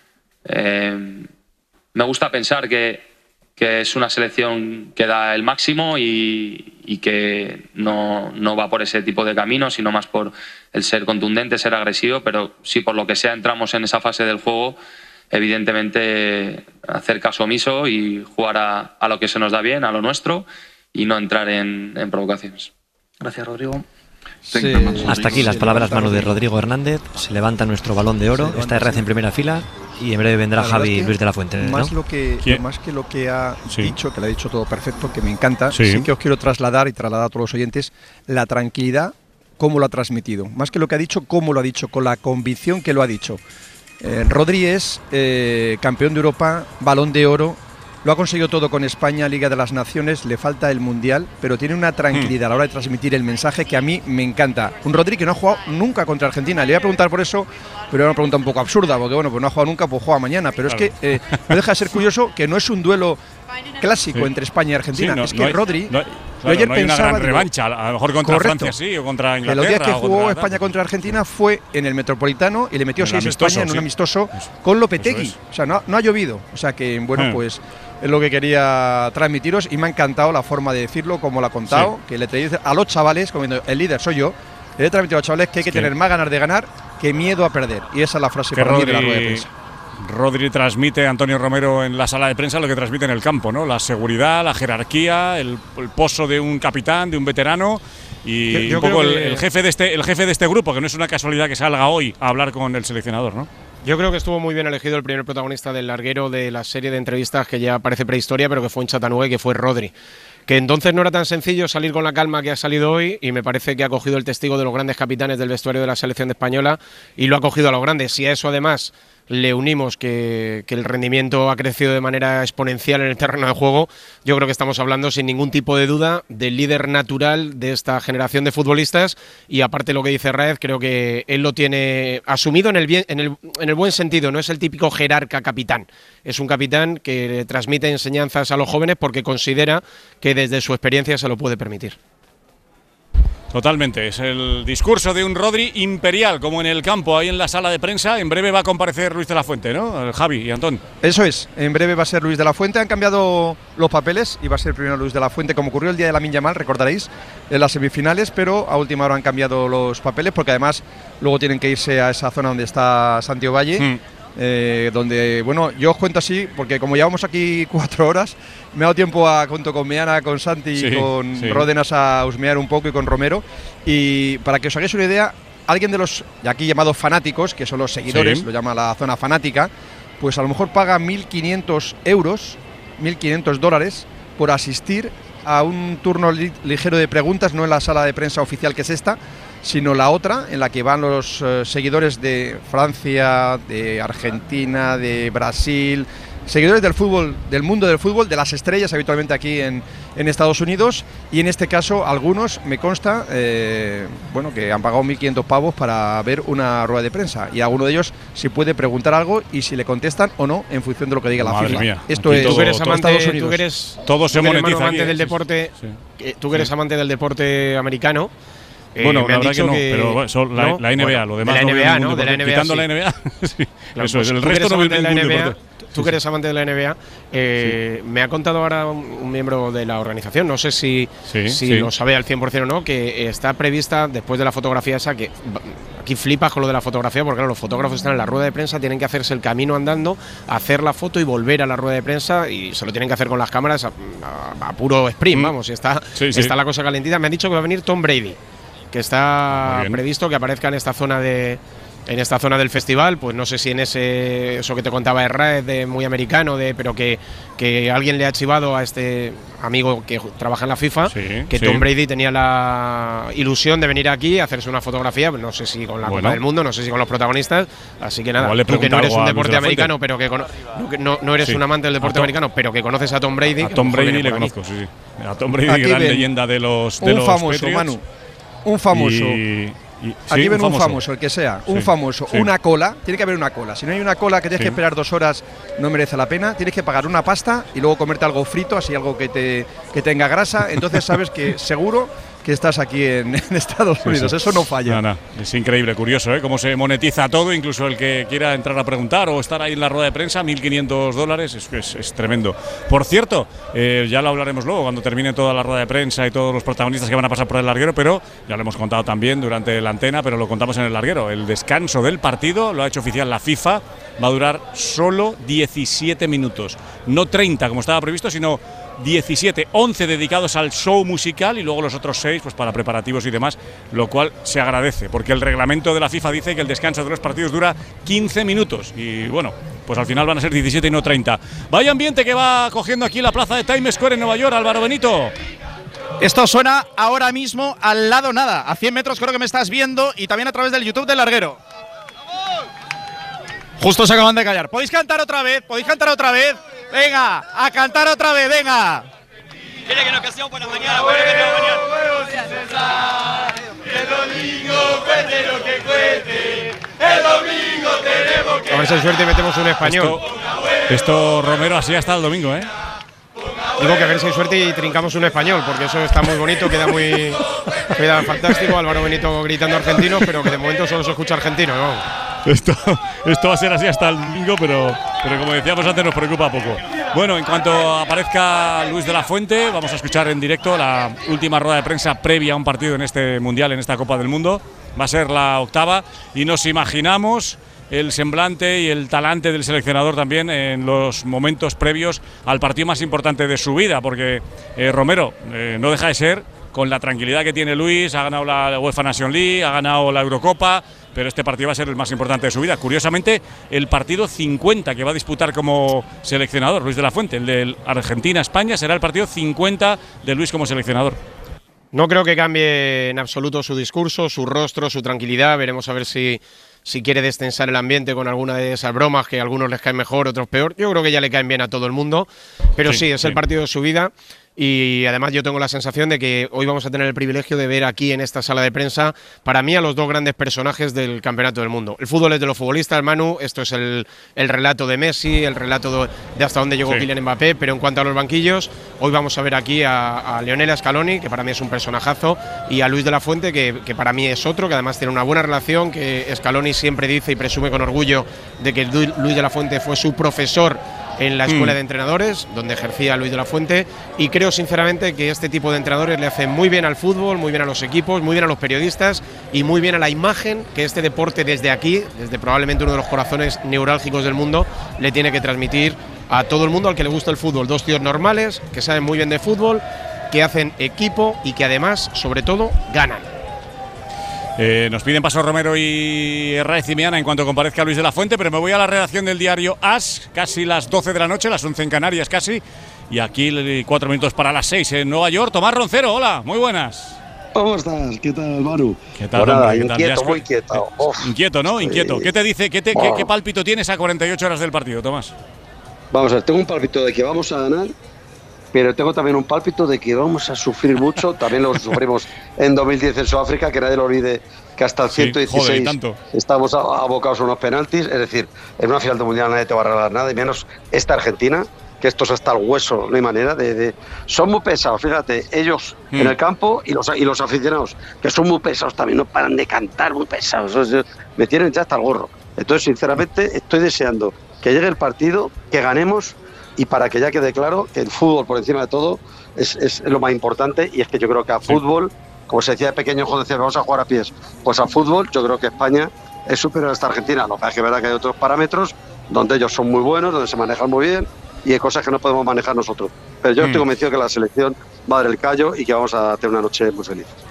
[SPEAKER 9] Eh, me gusta pensar que, que es una selección que da el máximo y, y que no, no va por ese tipo de camino, sino más por el ser contundente, ser agresivo, pero si por lo que sea entramos en esa fase del juego, evidentemente hacer caso omiso y jugar a, a lo que se nos da bien, a lo nuestro, y no entrar en, en provocaciones.
[SPEAKER 7] Gracias, Rodrigo.
[SPEAKER 5] Sí. Hasta aquí las palabras mano de Rodrigo Hernández. Se levanta nuestro balón de oro. Está R C en primera fila y en breve vendrá Javi es Luis de la Fuente, ¿no?
[SPEAKER 2] Más, lo que, más que lo que ha
[SPEAKER 3] sí.
[SPEAKER 2] dicho, que lo ha dicho todo perfecto, que me encanta, sí.
[SPEAKER 3] sí
[SPEAKER 2] que os quiero trasladar y trasladar a todos los oyentes la tranquilidad, cómo lo ha transmitido. Más que lo que ha dicho, cómo lo ha dicho, con la convicción que lo ha dicho. Eh, Rodri es eh, campeón de Europa, balón de oro. Lo ha conseguido todo con España, Liga de las Naciones, le falta el Mundial, pero tiene una tranquilidad a la hora de transmitir el mensaje que a mí me encanta. Un Rodri que no ha jugado nunca contra Argentina. Le voy a preguntar por eso, pero era una pregunta un poco absurda, porque bueno, pues no ha jugado nunca, pues juega mañana. Pero claro. es que eh, no deja de ser curioso que no es un duelo clásico sí. entre España y Argentina. Sí, no, es que
[SPEAKER 3] no hay,
[SPEAKER 2] Rodri,
[SPEAKER 3] no hay, claro,
[SPEAKER 2] ayer
[SPEAKER 3] no hay
[SPEAKER 2] pensaba,
[SPEAKER 3] una gran revancha, a lo mejor contra
[SPEAKER 2] correcto,
[SPEAKER 3] Francia sí, o contra Inglaterra.
[SPEAKER 2] Que los días que jugó
[SPEAKER 3] contra,
[SPEAKER 2] España contra Argentina fue en el Metropolitano y le metió seis a España en
[SPEAKER 3] sí.
[SPEAKER 2] un amistoso con Lopetegui.
[SPEAKER 3] Es.
[SPEAKER 2] O sea, no, no ha llovido. O sea que, bueno, eh. pues es lo que quería transmitiros y me ha encantado la forma de decirlo, como lo ha contado, sí. que le trae a los chavales, como el líder soy yo, le he transmitido a los chavales que hay que sí. tener más ganas de ganar que miedo a perder. Y esa es la frase
[SPEAKER 3] que
[SPEAKER 2] para
[SPEAKER 3] Rodri,
[SPEAKER 2] mí de la rueda de prensa.
[SPEAKER 3] Rodri transmite, Antonio Romero en la sala de prensa, lo que transmite en el campo, ¿no? La seguridad, la jerarquía, el, el pozo de un capitán, de un veterano y yo, yo un poco el, el, jefe de este, el jefe de este grupo, que no es una casualidad que salga hoy a hablar con el seleccionador, ¿no?
[SPEAKER 4] Yo creo que estuvo muy bien elegido el primer protagonista del larguero de la serie de entrevistas que ya parece prehistoria, pero que fue en Chattanooga y que fue Rodri. Que entonces no era tan sencillo salir con la calma que ha salido hoy y me parece que ha cogido el testigo de los grandes capitanes del vestuario de la selección española y lo ha cogido a los grandes. Si a eso además le unimos que, que el rendimiento ha crecido de manera exponencial en el terreno de juego, yo creo que estamos hablando sin ningún tipo de duda del líder natural de esta generación de futbolistas y aparte lo que dice Raez, creo que él lo tiene asumido en el, bien, en el, en el buen sentido, no es el típico jerarca capitán, es un capitán que transmite enseñanzas a los jóvenes porque considera que desde su experiencia se lo puede permitir.
[SPEAKER 3] Totalmente, es el discurso de un Rodri imperial, como en el campo, ahí en la sala de prensa. En breve va a comparecer Luis de la Fuente, ¿no? Javi y Antón.
[SPEAKER 2] Eso es, en breve va a ser Luis de la Fuente. Han cambiado los papeles y va a ser primero Luis de la Fuente, como ocurrió el día de Lamine Yamal, recordaréis, en las semifinales, pero a última hora han cambiado los papeles porque además luego tienen que irse a esa zona donde está Santiago Valle. Hmm. Eh, donde, bueno, yo os cuento así, porque como llevamos aquí cuatro horas, me ha dado tiempo a, junto con Meana, con Santi sí, y con sí. Ródenas a husmear un poco y con Romero, y para que os hagáis una idea, alguien de los aquí llamados fanáticos, que son los seguidores, sí. lo llama la zona fanática, pues a lo mejor paga mil quinientos euros, mil quinientos dólares por asistir a un turno li ligero de preguntas, no en la sala de prensa oficial que es esta, sino la otra, en la que van los eh, seguidores de Francia, de Argentina, de Brasil, seguidores del fútbol, del mundo del fútbol, de las estrellas habitualmente aquí en, en Estados Unidos, y en este caso algunos, me consta, eh, bueno, que han pagado mil quinientos pavos para ver una rueda de prensa, y alguno de ellos si puede preguntar algo y si le contestan o no en función de lo que diga la
[SPEAKER 3] Madre
[SPEAKER 2] FIFA.
[SPEAKER 3] Mía.
[SPEAKER 2] Esto
[SPEAKER 3] Aquí
[SPEAKER 2] es
[SPEAKER 3] todo,
[SPEAKER 4] tú eres amante,
[SPEAKER 2] Estados Unidos.
[SPEAKER 4] Tú eres,
[SPEAKER 3] todo se
[SPEAKER 4] tú eres
[SPEAKER 3] monetiza
[SPEAKER 4] amante
[SPEAKER 3] aquí,
[SPEAKER 4] del
[SPEAKER 3] sí,
[SPEAKER 4] deporte,
[SPEAKER 3] sí, sí.
[SPEAKER 4] tú que eres sí. amante del deporte americano. Eh,
[SPEAKER 3] bueno,
[SPEAKER 4] me
[SPEAKER 3] la
[SPEAKER 4] han
[SPEAKER 3] verdad
[SPEAKER 4] dicho
[SPEAKER 3] que no,
[SPEAKER 4] que
[SPEAKER 3] pero bueno, son la,
[SPEAKER 4] ¿no?
[SPEAKER 3] la N B A,
[SPEAKER 4] bueno,
[SPEAKER 3] lo demás
[SPEAKER 4] de la
[SPEAKER 3] no
[SPEAKER 4] N B A,
[SPEAKER 3] ¿no?
[SPEAKER 4] De la N B A,
[SPEAKER 3] quitando
[SPEAKER 4] sí.
[SPEAKER 3] la N B A, sí.
[SPEAKER 4] Claro,
[SPEAKER 3] Eso
[SPEAKER 4] pues
[SPEAKER 3] es, el
[SPEAKER 4] tú
[SPEAKER 3] resto no
[SPEAKER 4] veo
[SPEAKER 3] ningún
[SPEAKER 4] la N B A,
[SPEAKER 3] deporte.
[SPEAKER 4] Tú sí, que eres sí. amante de la N B A, eh, sí. me ha contado ahora un, un miembro de la organización, no sé si, sí, si sí. lo sabe al cien por cien o no, que está prevista después de la fotografía esa, que aquí flipas con lo de la fotografía, porque claro, los fotógrafos están en la rueda de prensa, tienen que hacerse el camino andando, hacer la foto y volver a la rueda de prensa, y se lo tienen que hacer con las cámaras a, a, a puro sprint, mm. vamos, y está, sí, está sí. la cosa calentita. Me han dicho que va a venir Tom Brady, que está previsto que aparezca en esta zona de, en esta zona del festival, pues no sé si en ese eso que te contaba Herrera, de muy americano, de pero que, que alguien le ha chivado a este amigo que trabaja en la FIFA, sí, que sí. Tom Brady tenía la ilusión de venir aquí a hacerse una fotografía, no sé si con la bueno. Copa del Mundo, no sé si con los protagonistas, así que nada, tú que no eres un deporte americano, pero que no, no, no eres sí. un amante del deporte americano, pero que conoces a Tom Brady.
[SPEAKER 3] A Tom Brady le conozco, sí, sí. A Tom Brady, aquí gran ven, leyenda de los de
[SPEAKER 2] un
[SPEAKER 3] los
[SPEAKER 2] famoso,
[SPEAKER 3] Patriots.
[SPEAKER 2] Manu, un famoso.
[SPEAKER 3] Y, Y,
[SPEAKER 2] Aquí
[SPEAKER 3] sí,
[SPEAKER 2] ven
[SPEAKER 3] un
[SPEAKER 2] un
[SPEAKER 3] famoso,
[SPEAKER 2] famoso, el que sea,
[SPEAKER 3] sí,
[SPEAKER 2] un famoso,
[SPEAKER 3] sí.
[SPEAKER 2] una cola, tiene que haber una cola. Si no hay una cola que tienes sí. que esperar dos horas, no merece la pena. Tienes que pagar una pasta y luego comerte algo frito, así algo que te que tenga grasa. Entonces sabes que seguro que estás aquí en, en Estados sí, Unidos. Sí. Eso no falla.
[SPEAKER 3] No, no. Es increíble, curioso, ¿eh? Cómo se monetiza todo, incluso el que quiera entrar a preguntar o estar ahí en la rueda de prensa, mil quinientos dólares, es, es, es tremendo. Por cierto, eh, ya lo hablaremos luego cuando termine toda la rueda de prensa y todos los protagonistas que van a pasar por el larguero, pero ya lo hemos contado también durante la antena, pero lo contamos en el larguero. El descanso del partido lo ha hecho oficial la FIFA, va a durar solo diecisiete minutos, no treinta como estaba previsto, sino diecisiete, once dedicados al show musical y luego los otros seis pues para preparativos y demás, lo cual se agradece, porque el reglamento de la FIFA dice que el descanso de los partidos dura quince minutos y bueno, pues al final van a ser diecisiete y no treinta. Vaya ambiente que va cogiendo aquí la plaza de Times Square en Nueva York, Álvaro Benito.
[SPEAKER 20] Esto suena ahora mismo al lado nada, a cien metros creo que me estás viendo y también a través del YouTube del larguero. Justo se acaban de callar. ¿Podéis cantar otra vez? ¿Podéis cantar otra vez? Venga, a cantar otra vez, venga.
[SPEAKER 6] Quiere que nos casemos por la mañana, bueno, que no mañana. El domingo cuente lo que cuente. El domingo tenemos que.
[SPEAKER 4] A ver si hay suerte y metemos un español.
[SPEAKER 3] Esto, esto Romero, así hasta el domingo, ¿eh?
[SPEAKER 4] Digo que a ver si hay suerte y trincamos un español, porque eso está muy bonito, queda muy queda fantástico. Álvaro Benito gritando argentinos, pero que de momento solo se escucha argentino, ¿no?
[SPEAKER 3] Esto, esto va a ser así hasta el domingo, pero, pero como decíamos antes, nos preocupa poco. Bueno, en cuanto aparezca Luis de la Fuente, vamos a escuchar en directo la última rueda de prensa previa a un partido en este Mundial, en esta Copa del Mundo. Va a ser la octava y nos imaginamos el semblante y el talante del seleccionador también en los momentos previos al partido más importante de su vida, porque eh, Romero eh, no deja de ser, con la tranquilidad que tiene Luis, ha ganado la UEFA Nation League, ha ganado la Eurocopa, pero este partido va a ser el más importante de su vida. Curiosamente, el partido cincuenta que va a disputar como seleccionador Luis de la Fuente, el de Argentina-España, será el partido cincuenta de Luis como seleccionador.
[SPEAKER 4] No creo que cambie en absoluto su discurso, su rostro, su tranquilidad. Veremos a ver si, si quiere destensar el ambiente con alguna de esas bromas que a algunos les caen mejor, otros peor. Yo creo que ya le caen bien a todo el mundo, pero sí, sí es sí. el partido de su vida. Y además yo tengo la sensación de que hoy vamos a tener el privilegio de ver aquí en esta sala de prensa, para mí, a los dos grandes personajes del campeonato del mundo. El fútbol es de los futbolistas, Manu, esto es el, el relato de Messi, el relato de, de hasta dónde llegó sí. Kylian Mbappé, pero en cuanto a los banquillos, hoy vamos a ver aquí a, a Lionel Scaloni, que para mí es un personajazo, y a Luis de la Fuente, que, que para mí es otro, que además tiene una buena relación, que Scaloni siempre dice y presume con orgullo de que Luis de la Fuente fue su profesor en la escuela mm. de entrenadores, donde ejercía Luis de la Fuente, y creo sinceramente que este tipo de entrenadores le hacen muy bien al fútbol, muy bien a los equipos, muy bien a los periodistas y muy bien a la imagen que este deporte desde aquí, desde probablemente uno de los corazones neurálgicos del mundo, le tiene que transmitir a todo el mundo al que le gusta el fútbol. Dos tíos normales, que saben muy bien de fútbol, que hacen equipo y que además, sobre todo, ganan.
[SPEAKER 3] Eh, nos piden paso Romero y Herrera y Miana en cuanto comparezca Luis de la Fuente, pero me voy a la redacción del diario AS, casi las doce de la noche, las once en Canarias casi, y aquí cuatro minutos para las seis en Nueva York. Tomás Roncero, hola, muy buenas.
[SPEAKER 8] ¿Cómo estás? ¿Qué tal, Maru?
[SPEAKER 3] ¿Qué tal,
[SPEAKER 8] nada,
[SPEAKER 3] hombre? ¿Qué tal?
[SPEAKER 8] Inquieto, muy inquieto.
[SPEAKER 3] Uf. Inquieto, ¿no? Inquieto. ¿Qué te dice? ¿Qué, te, qué, ¿Qué pálpito tienes a cuarenta y ocho horas del partido, Tomás?
[SPEAKER 8] Vamos a ver, tengo un pálpito de que vamos a ganar, pero tengo también un pálpito de que vamos a sufrir mucho. También lo sufrimos en dos mil diez en Sudáfrica, que nadie lo olvide, que hasta el ciento dieciséis
[SPEAKER 3] sí, joder,
[SPEAKER 8] estamos abocados a unos penaltis. Es decir, en una final de mundial nadie te va a regalar nada, y menos esta Argentina, que esto es hasta el hueso, no hay manera de, de... Son muy pesados, fíjate, ellos mm. en el campo y los, y los aficionados, que son muy pesados también, no paran de cantar, muy pesados, me tienen ya hasta el gorro. Entonces, sinceramente, estoy deseando que llegue el partido, que ganemos, y para que ya quede claro que el fútbol, por encima de todo, es, es lo más importante, y es que yo creo que a fútbol, como se decía de pequeño, cuando decía vamos a jugar a pies, pues a fútbol yo creo que España es superior a esta Argentina. Lo que es que verá que hay otros parámetros donde ellos son muy buenos, donde se manejan muy bien, y hay cosas que no podemos manejar nosotros. Pero yo mm. estoy convencido que la selección va a dar el callo y que vamos a tener una noche muy feliz.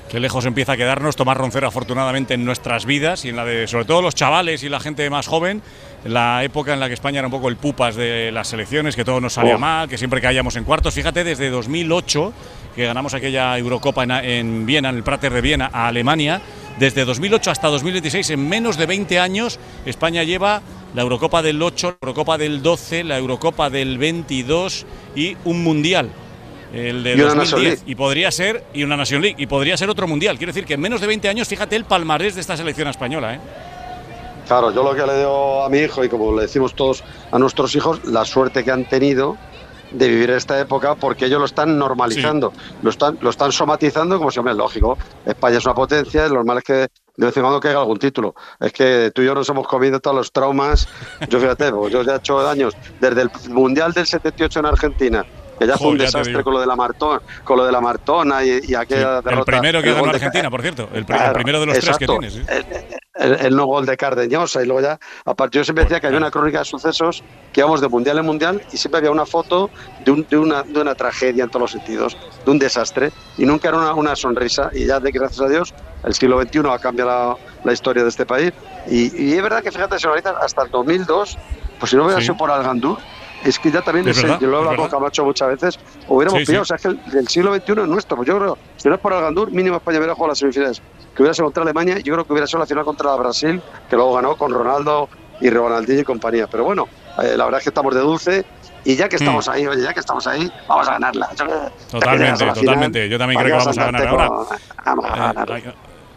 [SPEAKER 3] Qué lejos empieza a quedarnos Tomás Roncero, afortunadamente, en nuestras vidas y en la de, sobre todo, los chavales y la gente más joven. La época en la que España era un poco el pupas de las selecciones, que todo nos salía oh. mal, que siempre caíamos en cuartos. Fíjate, desde dos mil ocho, que ganamos aquella Eurocopa en, en Viena, en el Prater de Viena, a Alemania, desde dos mil ocho hasta dos mil dieciséis, en menos de veinte años, España lleva la Eurocopa del ocho, la Eurocopa del doce, la Eurocopa del veintidós y un Mundial. El de dos mil diez, y podría ser, y una Nation League, y podría ser otro mundial. Quiero decir que en menos de veinte años, fíjate el palmarés de esta selección española, ¿eh?
[SPEAKER 8] Claro, yo lo que le digo a mi hijo, y como le decimos todos a nuestros hijos, la suerte que han tenido de vivir esta época, porque ellos lo están normalizando, sí. lo están lo están somatizando como si, hombre, es lógico. España es una potencia, lo normal es que de vez en cuando caiga algún título. Es que tú y yo nos hemos comido todos los traumas. Yo fíjate, pues yo ya he hecho años, desde el Mundial del setenta y ocho en Argentina, que ya fue un Joder, desastre con lo de la Martona, con lo de la Martona y, y aquella sí, derrota.
[SPEAKER 3] El primero que el ganó Argentina, de, por cierto, el, claro, el primero de los exacto, tres que tienes. ¿Sí?
[SPEAKER 8] El, el, el no gol de Cardeñosa y luego ya, aparte yo siempre decía que había una crónica de sucesos que íbamos de mundial en mundial y siempre había una foto de, un, de, una, de una tragedia en todos los sentidos, de un desastre y nunca era una, una sonrisa y ya de que gracias a Dios el siglo veintiuno ha cambiado la, la historia de este país y, y es verdad que fíjate, señorita, hasta el dos mil dos, pues si no hubiera sí. sido por Algandur, es que ya también, es, yo lo he hablado con Camacho muchas veces, hubiéramos sí, pillado, sí. o sea, es que el, el siglo veintiuno es nuestro, pues yo creo, si no es por Algandur, mínimo España hubiera jugado las semifinales, que hubiera sido contra Alemania, yo creo que hubiera sido la final contra Brasil, que luego ganó con Ronaldo y Ronaldinho y compañía, pero bueno, eh, la verdad es que estamos de dulce, y ya que estamos mm. ahí, oye, ya que estamos ahí, vamos a ganarla.
[SPEAKER 3] Totalmente, totalmente, final, yo también creo que vamos a ganar ahora. Vamos a ganar. Eh,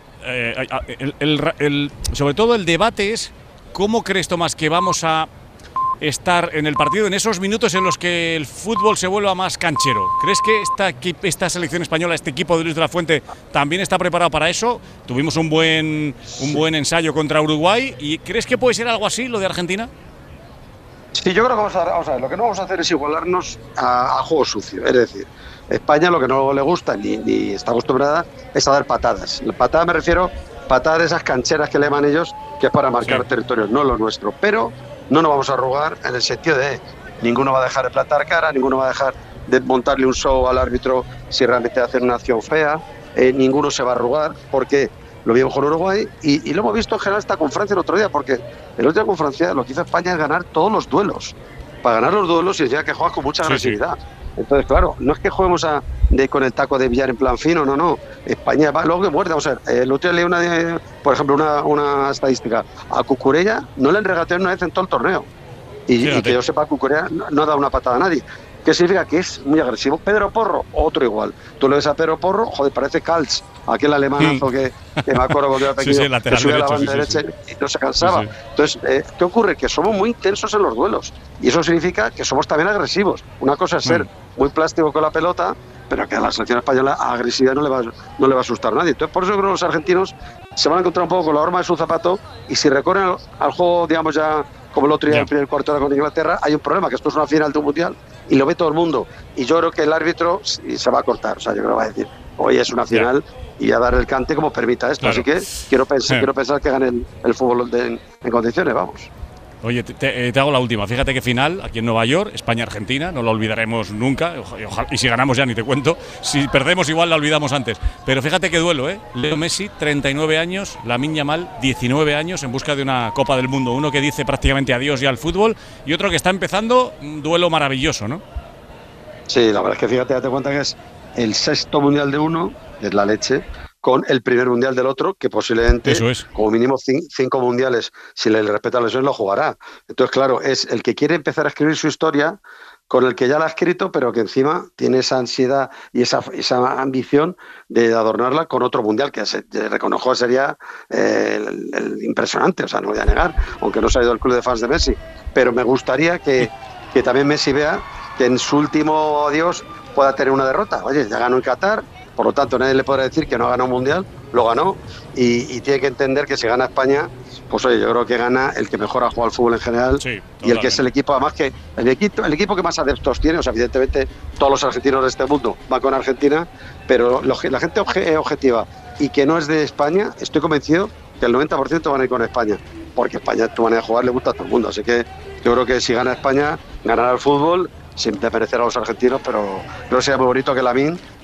[SPEAKER 3] eh, eh, el, el, el, sobre todo el debate es, ¿cómo crees, Tomás, que vamos a estar en el partido en esos minutos en los que el fútbol se vuelva más canchero? ¿Crees que esta, esta selección española, este equipo de Luis de la Fuente, también está preparado para eso? Tuvimos un buen, un buen ensayo contra Uruguay. ¿Y crees que puede ser algo así lo de Argentina?
[SPEAKER 8] Sí, yo creo que vamos a, vamos a ver, lo que no vamos a hacer es igualarnos a, a juego sucio. Es decir, España lo que no le gusta ni, ni está acostumbrada es a dar patadas. La patada me refiero patadas de esas cancheras que le llaman ellos, que es para marcar sí. territorios, no lo nuestro. Pero no nos vamos a arrugar en el sentido de ninguno va a dejar de plantar cara, ninguno va a dejar de montarle un show al árbitro si realmente hace una acción fea, eh, ninguno se va a arrugar, porque lo vimos con Uruguay y, y lo hemos visto en general hasta con Francia el otro día, porque el otro día con Francia lo que hizo España es ganar todos los duelos. Para ganar los duelos significa que juegas con mucha agresividad. Sí, sí. Entonces, claro, no es que juguemos a, de, con el taco de billar en plan fino, no, no. España va luego que muerde. Vamos a ver, el otro día leí una, de, por ejemplo, una, una estadística. A Cucurella no le han regateado una vez en todo el torneo. Y, y que yo sepa, Cucurella no, no ha dado una patada a nadie. ¿Qué significa? Que es muy agresivo. Pedro Porro, otro igual. Tú le ves a Pedro Porro, joder, parece Kals, aquel alemanazo mm. que, que me acuerdo cuando era pequeño, sí, sí, que subía a la banda sí, derecha sí, sí. y no se cansaba. Sí, sí. Entonces, eh, ¿qué ocurre? Que somos muy intensos en los duelos. Y eso significa que somos también agresivos. Una cosa es ser mm. muy plástico con la pelota, pero que a la selección española a agresividad no le va, no le va a asustar a nadie. Entonces, por eso creo que los argentinos se van a encontrar un poco con la horma de su zapato y si recorren al, al juego, digamos ya, como el otro día en el primer cuarto de hora con Inglaterra, hay un problema, que esto es una final de un mundial y lo ve todo el mundo. Y yo creo que el árbitro se va a cortar. O sea, yo creo que va a decir, hoy es una final yeah. y a dar el cante como permita esto. Claro. Así que quiero pensar, yeah. quiero pensar que ganen el fútbol de, en, en condiciones, vamos.
[SPEAKER 3] Oye, te, te, te hago la última. Fíjate que final, aquí en Nueva York, España-Argentina, no lo olvidaremos nunca. Y, ojalá, y si ganamos ya ni te cuento. Si perdemos igual la olvidamos antes. Pero fíjate qué duelo, ¿eh? Leo Messi, treinta y nueve años, Lamine Yamal, diecinueve años, en busca de una Copa del Mundo. Uno que dice prácticamente adiós ya al fútbol y otro que está empezando un duelo maravilloso, ¿no?
[SPEAKER 8] Sí, la verdad es que fíjate, date cuenta que es el sexto mundial de uno, es la leche, con el primer mundial del otro, que posiblemente,
[SPEAKER 3] Eso es.
[SPEAKER 8] como mínimo cinco, cinco mundiales, si le respetan las lesiones, lo jugará. Entonces, claro, es el que quiere empezar a escribir su historia con el que ya la ha escrito, pero que encima tiene esa ansiedad y esa, esa ambición de adornarla con otro mundial, que se reconozco sería eh, el, el impresionante, o sea, no lo voy a negar, aunque no se ha ido al club de fans de Messi. Pero me gustaría que, que también Messi vea que en su último adiós pueda tener una derrota. Oye, ya ganó en Qatar, por lo tanto nadie le podrá decir que no ha ganado un mundial, lo ganó y, y tiene que entender que si gana España, pues oye, yo creo que gana el que mejor ha jugado al fútbol en general
[SPEAKER 3] sí,
[SPEAKER 8] y el que es el equipo, además que el equipo, el equipo que más adeptos tiene, o sea, evidentemente todos los argentinos de este mundo van con Argentina, pero lo, la gente obje, objetiva y que no es de España, estoy convencido que el noventa por ciento van a ir con España, porque España, tu manera de jugar le gusta a todo el mundo, así que yo creo que si gana España, ganará el fútbol, sin desmerecer a los argentinos, pero creo que sería muy bonito que Lamine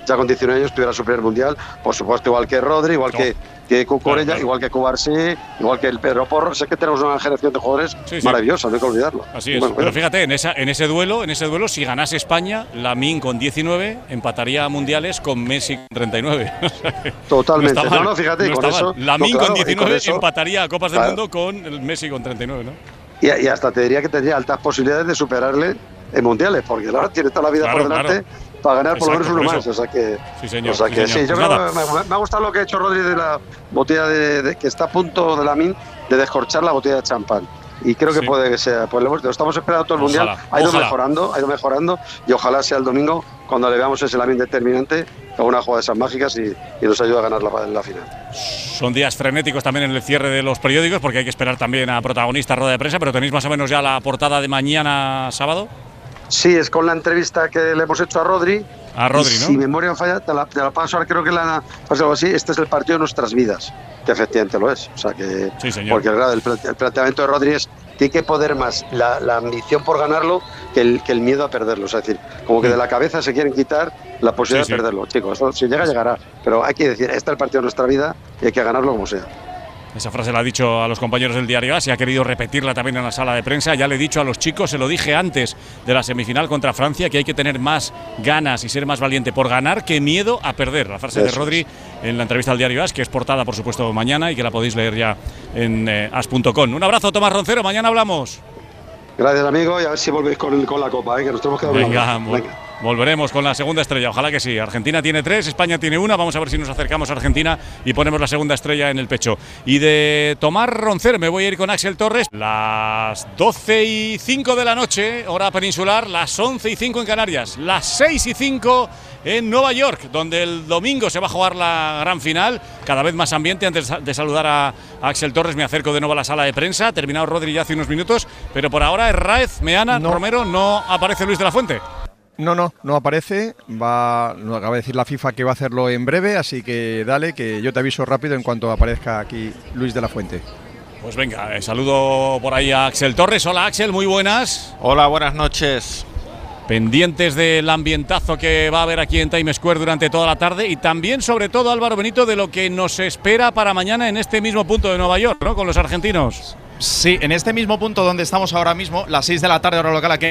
[SPEAKER 8] ya con diecinueve años tuviera su primer mundial, por supuesto, igual que Rodri, igual no. que, que Cucurella, claro, claro. igual que Cubarsí, igual que el Pedro Porro. Sé que tenemos una generación de jugadores sí, sí. maravillosa, no hay que olvidarlo.
[SPEAKER 3] Así es,
[SPEAKER 8] bueno,
[SPEAKER 3] pero
[SPEAKER 8] bueno.
[SPEAKER 3] fíjate, en, esa, en ese duelo, en ese duelo, si ganase España, Lamine con diecinueve empataría a mundiales con Messi con treinta y nueve.
[SPEAKER 8] Totalmente.
[SPEAKER 3] No,
[SPEAKER 8] no, no, fíjate,
[SPEAKER 3] no
[SPEAKER 8] con eso.
[SPEAKER 3] Lamine
[SPEAKER 8] no, claro,
[SPEAKER 3] con diecinueve
[SPEAKER 8] con eso,
[SPEAKER 3] empataría a Copas
[SPEAKER 8] claro.
[SPEAKER 3] del Mundo con el Messi con treinta y nueve, ¿no?
[SPEAKER 8] Y, y hasta te diría que tendría altas posibilidades de superarle en mundiales, porque ahora tiene toda la vida
[SPEAKER 3] claro,
[SPEAKER 8] por delante
[SPEAKER 3] claro.
[SPEAKER 8] para ganar por lo
[SPEAKER 3] Exacto,
[SPEAKER 8] menos uno
[SPEAKER 3] por
[SPEAKER 8] más. O sea que,
[SPEAKER 3] sí, señor.
[SPEAKER 8] O sea
[SPEAKER 3] Sí,
[SPEAKER 8] que
[SPEAKER 3] señor.
[SPEAKER 8] sí, yo
[SPEAKER 3] pues
[SPEAKER 8] creo que me, me ha gustado lo que ha hecho Rodri de la botella de, de que está a punto de Lamine de descorchar la botella de champán. Y creo que sí. puede que sea, pues lo estamos esperando todo el
[SPEAKER 3] ojalá,
[SPEAKER 8] mundial, ha ido
[SPEAKER 3] ojalá.
[SPEAKER 8] mejorando, ha ido mejorando y ojalá sea el domingo cuando le veamos ese Lamine determinante con una jugada de esas mágicas y, y nos ayude a ganar la, la final.
[SPEAKER 3] Son días frenéticos también en el cierre de los periódicos porque hay que esperar también a protagonistas, rueda de prensa, pero tenéis más o menos ya la portada de mañana sábado.
[SPEAKER 8] Sí, es con la entrevista que le hemos hecho a Rodri.
[SPEAKER 3] A Rodri,
[SPEAKER 8] y
[SPEAKER 3] ¿no?
[SPEAKER 8] Si memoria no falla, te la, te la paso ahora, creo que la pasa algo así. Este es el partido de nuestras vidas, que efectivamente lo es. O sea que,
[SPEAKER 3] sí, señor.
[SPEAKER 8] Porque claro, el, el planteamiento de Rodri es que hay que poder más la, la ambición por ganarlo que el, que el miedo a perderlo. Es decir, como que de la cabeza se quieren quitar la posibilidad sí, sí. de perderlo. Chicos, eso, si llega, llegará. Pero hay que decir, este es el partido de nuestra vida y hay que ganarlo como sea.
[SPEAKER 3] Esa frase la ha dicho a los compañeros del Diario A S y ha querido repetirla también en la sala de prensa. Ya le he dicho a los chicos, se lo dije antes de la semifinal contra Francia, que hay que tener más ganas y ser más valiente por ganar que miedo a perder. La frase Eso de Rodri es. en la entrevista al Diario A S, que es portada, por supuesto, mañana y que la podéis leer ya en eh, as punto com. Un abrazo, Tomás Roncero, mañana hablamos.
[SPEAKER 8] Gracias, amigo, y a ver si volvéis con, el, con la copa, ¿eh? Que nos tenemos que dar
[SPEAKER 3] Venga,
[SPEAKER 8] una Venga.
[SPEAKER 3] Volveremos con la segunda estrella, ojalá que sí. Argentina tiene tres, España tiene una. Vamos a ver si nos acercamos a Argentina y ponemos la segunda estrella en el pecho. Y de Tomás Roncero me voy a ir con Axel Torres. Las doce y cinco de la noche, hora peninsular, las once y cinco en Canarias, las seis y cinco en Nueva York, donde el domingo se va a jugar la gran final. Cada vez más ambiente. Antes de saludar a Axel Torres me acerco de nuevo a la sala de prensa. Terminado Rodri ya hace unos minutos, pero por ahora Herráez, Meana, no. Romero, no aparece Luis de la Fuente.
[SPEAKER 2] No, no, no aparece. Va, nos acaba de decir la FIFA que va a hacerlo en breve, así que dale, que yo te aviso rápido en cuanto aparezca aquí Luis de la Fuente.
[SPEAKER 3] Pues venga, eh, saludo por ahí a Axel Torres. Hola Axel, muy buenas.
[SPEAKER 10] Hola, buenas noches.
[SPEAKER 3] Pendientes del ambientazo que va a haber aquí en Times Square durante toda la tarde y también, sobre todo, Álvaro Benito, de lo que nos espera para mañana en este mismo punto de Nueva York, ¿no? Con los argentinos.
[SPEAKER 20] Sí, en este mismo punto donde estamos ahora mismo, las seis de la tarde, hora local aquí.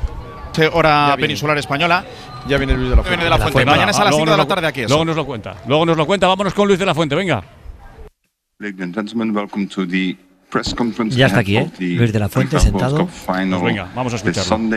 [SPEAKER 20] Hora peninsular española.
[SPEAKER 2] Ya viene Luis de la Fuente.
[SPEAKER 20] Viene de la Fuente. Fuente. Mañana es a las cinco de la tarde aquí. Eso.
[SPEAKER 3] Luego nos lo cuenta. Luego nos lo cuenta. Vámonos con Luis de la Fuente. Venga.
[SPEAKER 5] Ya está aquí, ¿eh? Luis de la Fuente sentado.
[SPEAKER 3] Pues venga, vamos a escucharlo.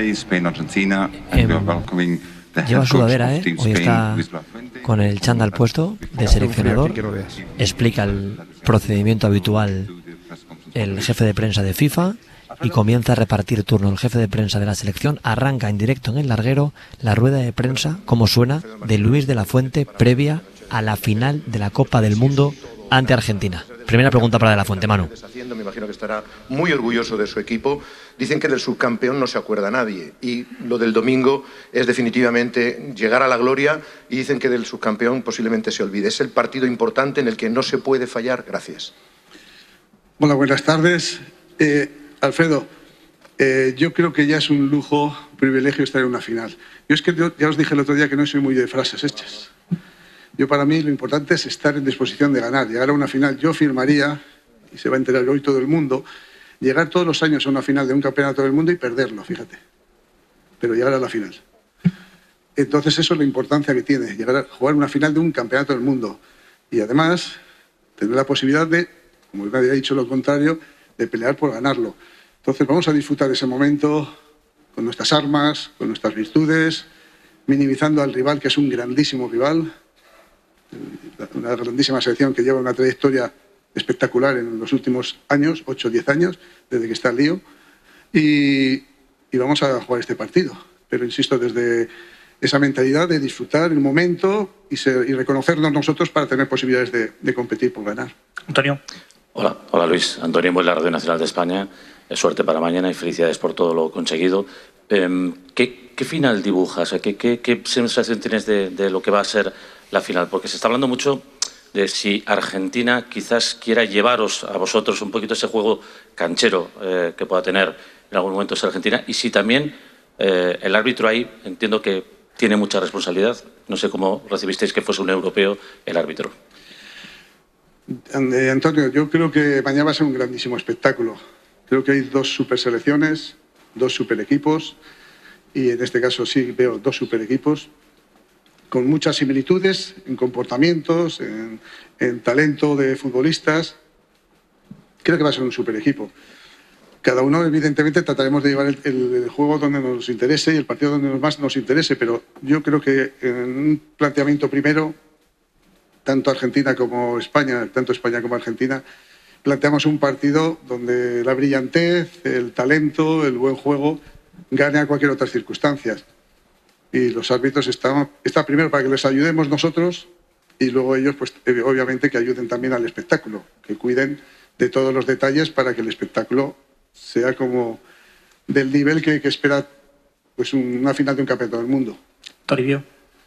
[SPEAKER 5] Eh, lleva sudadera, ¿eh? Hoy está con el chándal puesto de seleccionador. Explica el procedimiento habitual el jefe de prensa de FIFA. Y comienza a repartir turno. El jefe de prensa de la selección arranca en directo en el larguero la rueda de prensa, como suena, de Luis de la Fuente previa a la final de la Copa del Mundo ante Argentina. Primera pregunta para de la Fuente, Manu.
[SPEAKER 11] Me imagino que estará muy orgulloso de su equipo. Dicen que del subcampeón no se acuerda nadie y lo del domingo es definitivamente llegar a la gloria y dicen que del subcampeón posiblemente se olvide. Es el partido importante en el que no se puede fallar. Gracias.
[SPEAKER 12] Hola, buenas tardes. Eh, Alfredo, eh, yo creo que ya es un lujo, un privilegio estar en una final. Yo es que yo, ya os dije el otro día que no soy muy de frases hechas. Yo para mí lo importante es estar en disposición de ganar, llegar a una final. Yo firmaría, y se va a enterar hoy todo el mundo, llegar todos los años a una final de un campeonato del mundo y perderlo, fíjate. Pero llegar a la final. Entonces eso es la importancia que tiene, llegar a jugar una final de un campeonato del mundo. Y además tener la posibilidad de, como nadie ha dicho lo contrario, de pelear por ganarlo. Entonces vamos a disfrutar ese momento con nuestras armas, con nuestras virtudes, minimizando al rival, que es un grandísimo rival, una grandísima selección que lleva una trayectoria espectacular en los últimos años, ocho o diez años, desde que está el lío, y, y vamos a jugar este partido. Pero insisto, desde esa mentalidad de disfrutar el momento y, ser, y reconocernos nosotros para tener posibilidades de, de competir por ganar.
[SPEAKER 7] Antonio.
[SPEAKER 24] Hola, hola Luis. Antonio en la Radio Nacional de España. Suerte para mañana y felicidades por todo lo conseguido. Eh, ¿qué, ¿Qué final dibujas? ¿Qué, qué, qué sensación tienes de, de lo que va a ser la final? Porque se está hablando mucho de si Argentina quizás quiera llevaros a vosotros un poquito ese juego canchero eh, que pueda tener en algún momento esa Argentina, y si también eh, el árbitro ahí entiendo que tiene mucha responsabilidad. No sé cómo recibisteis que fuese un europeo el árbitro.
[SPEAKER 12] Eh, Antonio, yo creo que mañana va a ser un grandísimo espectáculo. Creo que hay dos super selecciones, dos super equipos, y en este caso sí veo dos super equipos con muchas similitudes en comportamientos, en, en talento de futbolistas. Creo que va a ser un super equipo. Cada uno, evidentemente, trataremos de llevar el, el, el juego donde nos interese y el partido donde más nos interese, pero yo creo que en un planteamiento primero, tanto Argentina como España, tanto España como Argentina, planteamos un partido donde la brillantez, el talento, el buen juego gane a cualquier otra circunstancia. Y los árbitros están, está primero para que les ayudemos nosotros y luego ellos, pues obviamente, que ayuden también al espectáculo, que cuiden de todos los detalles para que el espectáculo sea como del nivel que, que espera pues una final de un campeonato del mundo.
[SPEAKER 10] Toribio.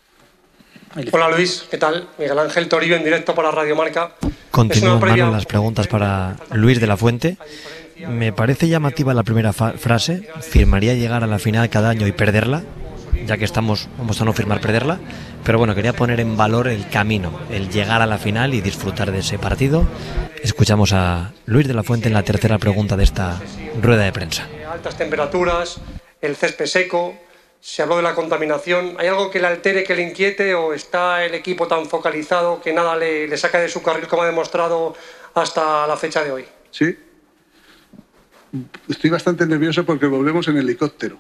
[SPEAKER 10] Hola Luis, ¿qué tal? Miguel Ángel Toribio en directo para Radio Marca.
[SPEAKER 5] Continúan Manu las preguntas para Luis de la Fuente. Me parece llamativa la primera frase. ¿Firmaría llegar a la final cada año y perderla? Ya que estamos, vamos a no firmar perderla. Pero bueno, quería poner en valor el camino, el llegar a la final y disfrutar de ese partido. Escuchamos a Luis de la Fuente en la tercera pregunta de esta rueda de prensa.
[SPEAKER 10] Altas temperaturas, el césped seco, se habló de la contaminación. ¿Hay algo que le altere, que le inquiete, o está el equipo tan focalizado que nada le, le saca de su carril como ha demostrado hasta la fecha de hoy?
[SPEAKER 12] Sí. Estoy bastante nervioso porque volvemos en helicóptero.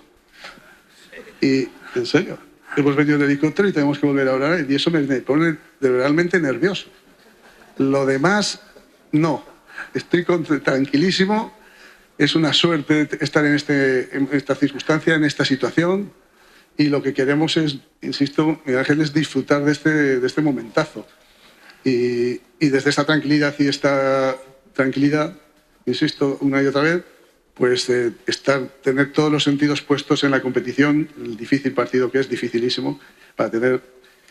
[SPEAKER 12] Y, en serio, hemos venido en helicóptero y tenemos que volver ahora y eso me pone realmente nervioso. Lo demás, no. Estoy tranquilísimo. Es una suerte estar en, este, en esta circunstancia, en esta situación. Y lo que queremos es, insisto, Miguel Ángel, es disfrutar de este, de este momentazo. Y, y desde esta tranquilidad y esta tranquilidad, insisto, una y otra vez, pues eh, estar, tener todos los sentidos puestos en la competición, el difícil partido que es, dificilísimo, para tener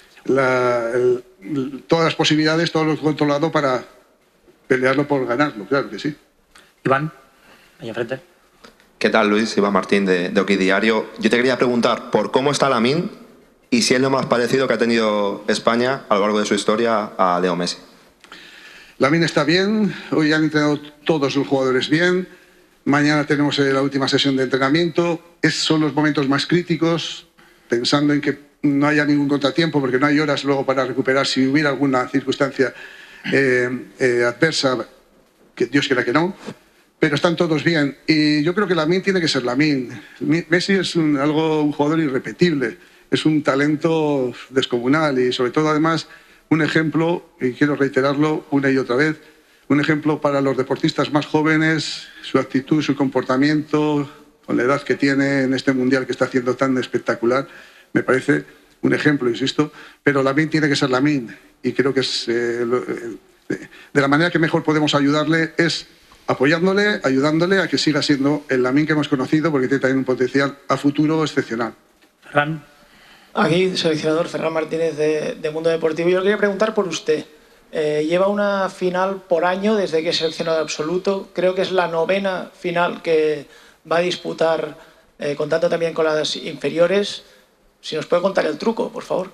[SPEAKER 12] la, el, todas las posibilidades, todo lo controlado para pelearlo por ganarlo, claro que sí.
[SPEAKER 7] Iván, ahí enfrente.
[SPEAKER 13] ¿Qué tal, Luis? Iván Martín, de, de Oki Diario. Yo te quería preguntar por cómo está Lamine y si es lo más parecido que ha tenido España a lo largo de su historia a Leo Messi.
[SPEAKER 12] Lamine está bien, hoy han entrenado todos los jugadores bien, mañana tenemos la última sesión de entrenamiento. Esos son los momentos más críticos, pensando en que no haya ningún contratiempo, porque no hay horas luego para recuperar si hubiera alguna circunstancia eh, eh, adversa, que Dios quiera que no. Pero están todos bien y yo creo que Lamine tiene que ser Lamine. Messi es un, algo, un jugador irrepetible, es un talento descomunal y sobre todo además un ejemplo, y quiero reiterarlo una y otra vez, un ejemplo para los deportistas más jóvenes, su actitud, su comportamiento, con la edad que tiene en este mundial que está haciendo tan espectacular, me parece un ejemplo, insisto, pero Lamine tiene que ser Lamine y creo que es, eh, lo, eh, de la manera que mejor podemos ayudarle es apoyándole, ayudándole a que siga siendo el Lamine que hemos conocido, porque tiene también un potencial a futuro excepcional.
[SPEAKER 7] Ferran.
[SPEAKER 14] Aquí, seleccionador Ferran Martínez de, de Mundo Deportivo. Yo le quería preguntar por usted. Eh, lleva una final por año desde que es seleccionado absoluto. Creo que es la novena final que va a disputar, eh, contando también con las inferiores. Si nos puede contar el truco, por favor.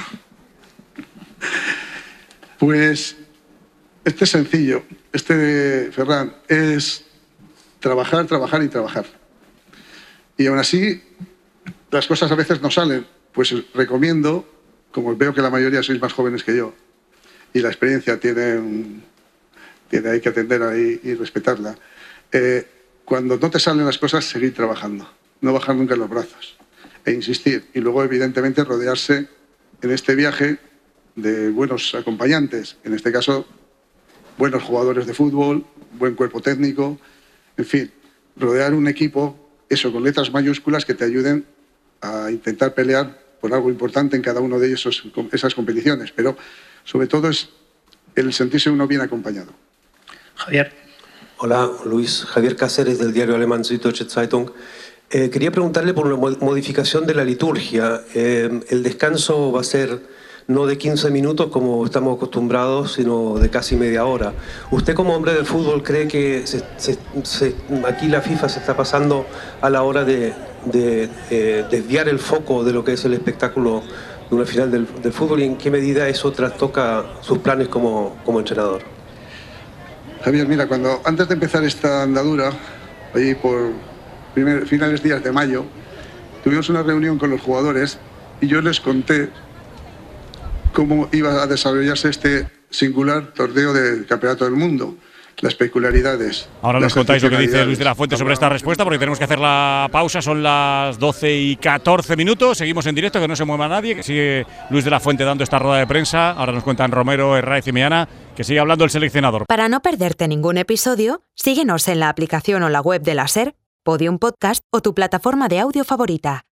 [SPEAKER 12] Pues este es sencillo. Este de Ferran es trabajar, trabajar y trabajar. Y aún así, las cosas a veces no salen. Pues recomiendo, como veo que la mayoría sois más jóvenes que yo, y la experiencia tiene, un, tiene hay que atender ahí y respetarla, eh, cuando no te salen las cosas, seguir trabajando. No bajar nunca los brazos. E insistir. Y luego, evidentemente, rodearse en este viaje de buenos acompañantes. En este caso, buenos jugadores de fútbol, buen cuerpo técnico, en fin, rodear un equipo, eso, con letras mayúsculas que te ayuden a intentar pelear por algo importante en cada uno de esos, esas competiciones, pero sobre todo es el sentirse uno bien acompañado.
[SPEAKER 7] Javier.
[SPEAKER 15] Hola, Luis. Javier Cáceres, del diario alemán Süddeutsche Zeitung. Eh, quería preguntarle por una modificación de la liturgia. Eh, el descanso va a ser no de quince minutos como estamos acostumbrados, sino de casi media hora. ¿Usted como hombre del fútbol cree que se, se, se, aquí la FIFA se está pasando a la hora de, de eh, desviar el foco de lo que es el espectáculo de una final del, del fútbol y en qué medida eso trastoca sus planes como, como entrenador?
[SPEAKER 12] Javier, mira, cuando antes de empezar esta andadura, ahí por primer, finales días de mayo, tuvimos una reunión con los jugadores y yo les conté cómo iba a desarrollarse este singular torneo del Campeonato del Mundo, las peculiaridades.
[SPEAKER 3] Ahora nos contáis lo que dice Luis de la Fuente sobre esta respuesta, porque tenemos que hacer la pausa. Son las doce y catorce minutos. Seguimos en directo, que no se mueva nadie, que sigue Luis de la Fuente dando esta rueda de prensa. Ahora nos cuentan Romero, Herráez y Meana, que sigue hablando el seleccionador.
[SPEAKER 16] Para no perderte ningún episodio, síguenos en la aplicación o la web de la SER, Podium Podcast o tu plataforma de audio favorita.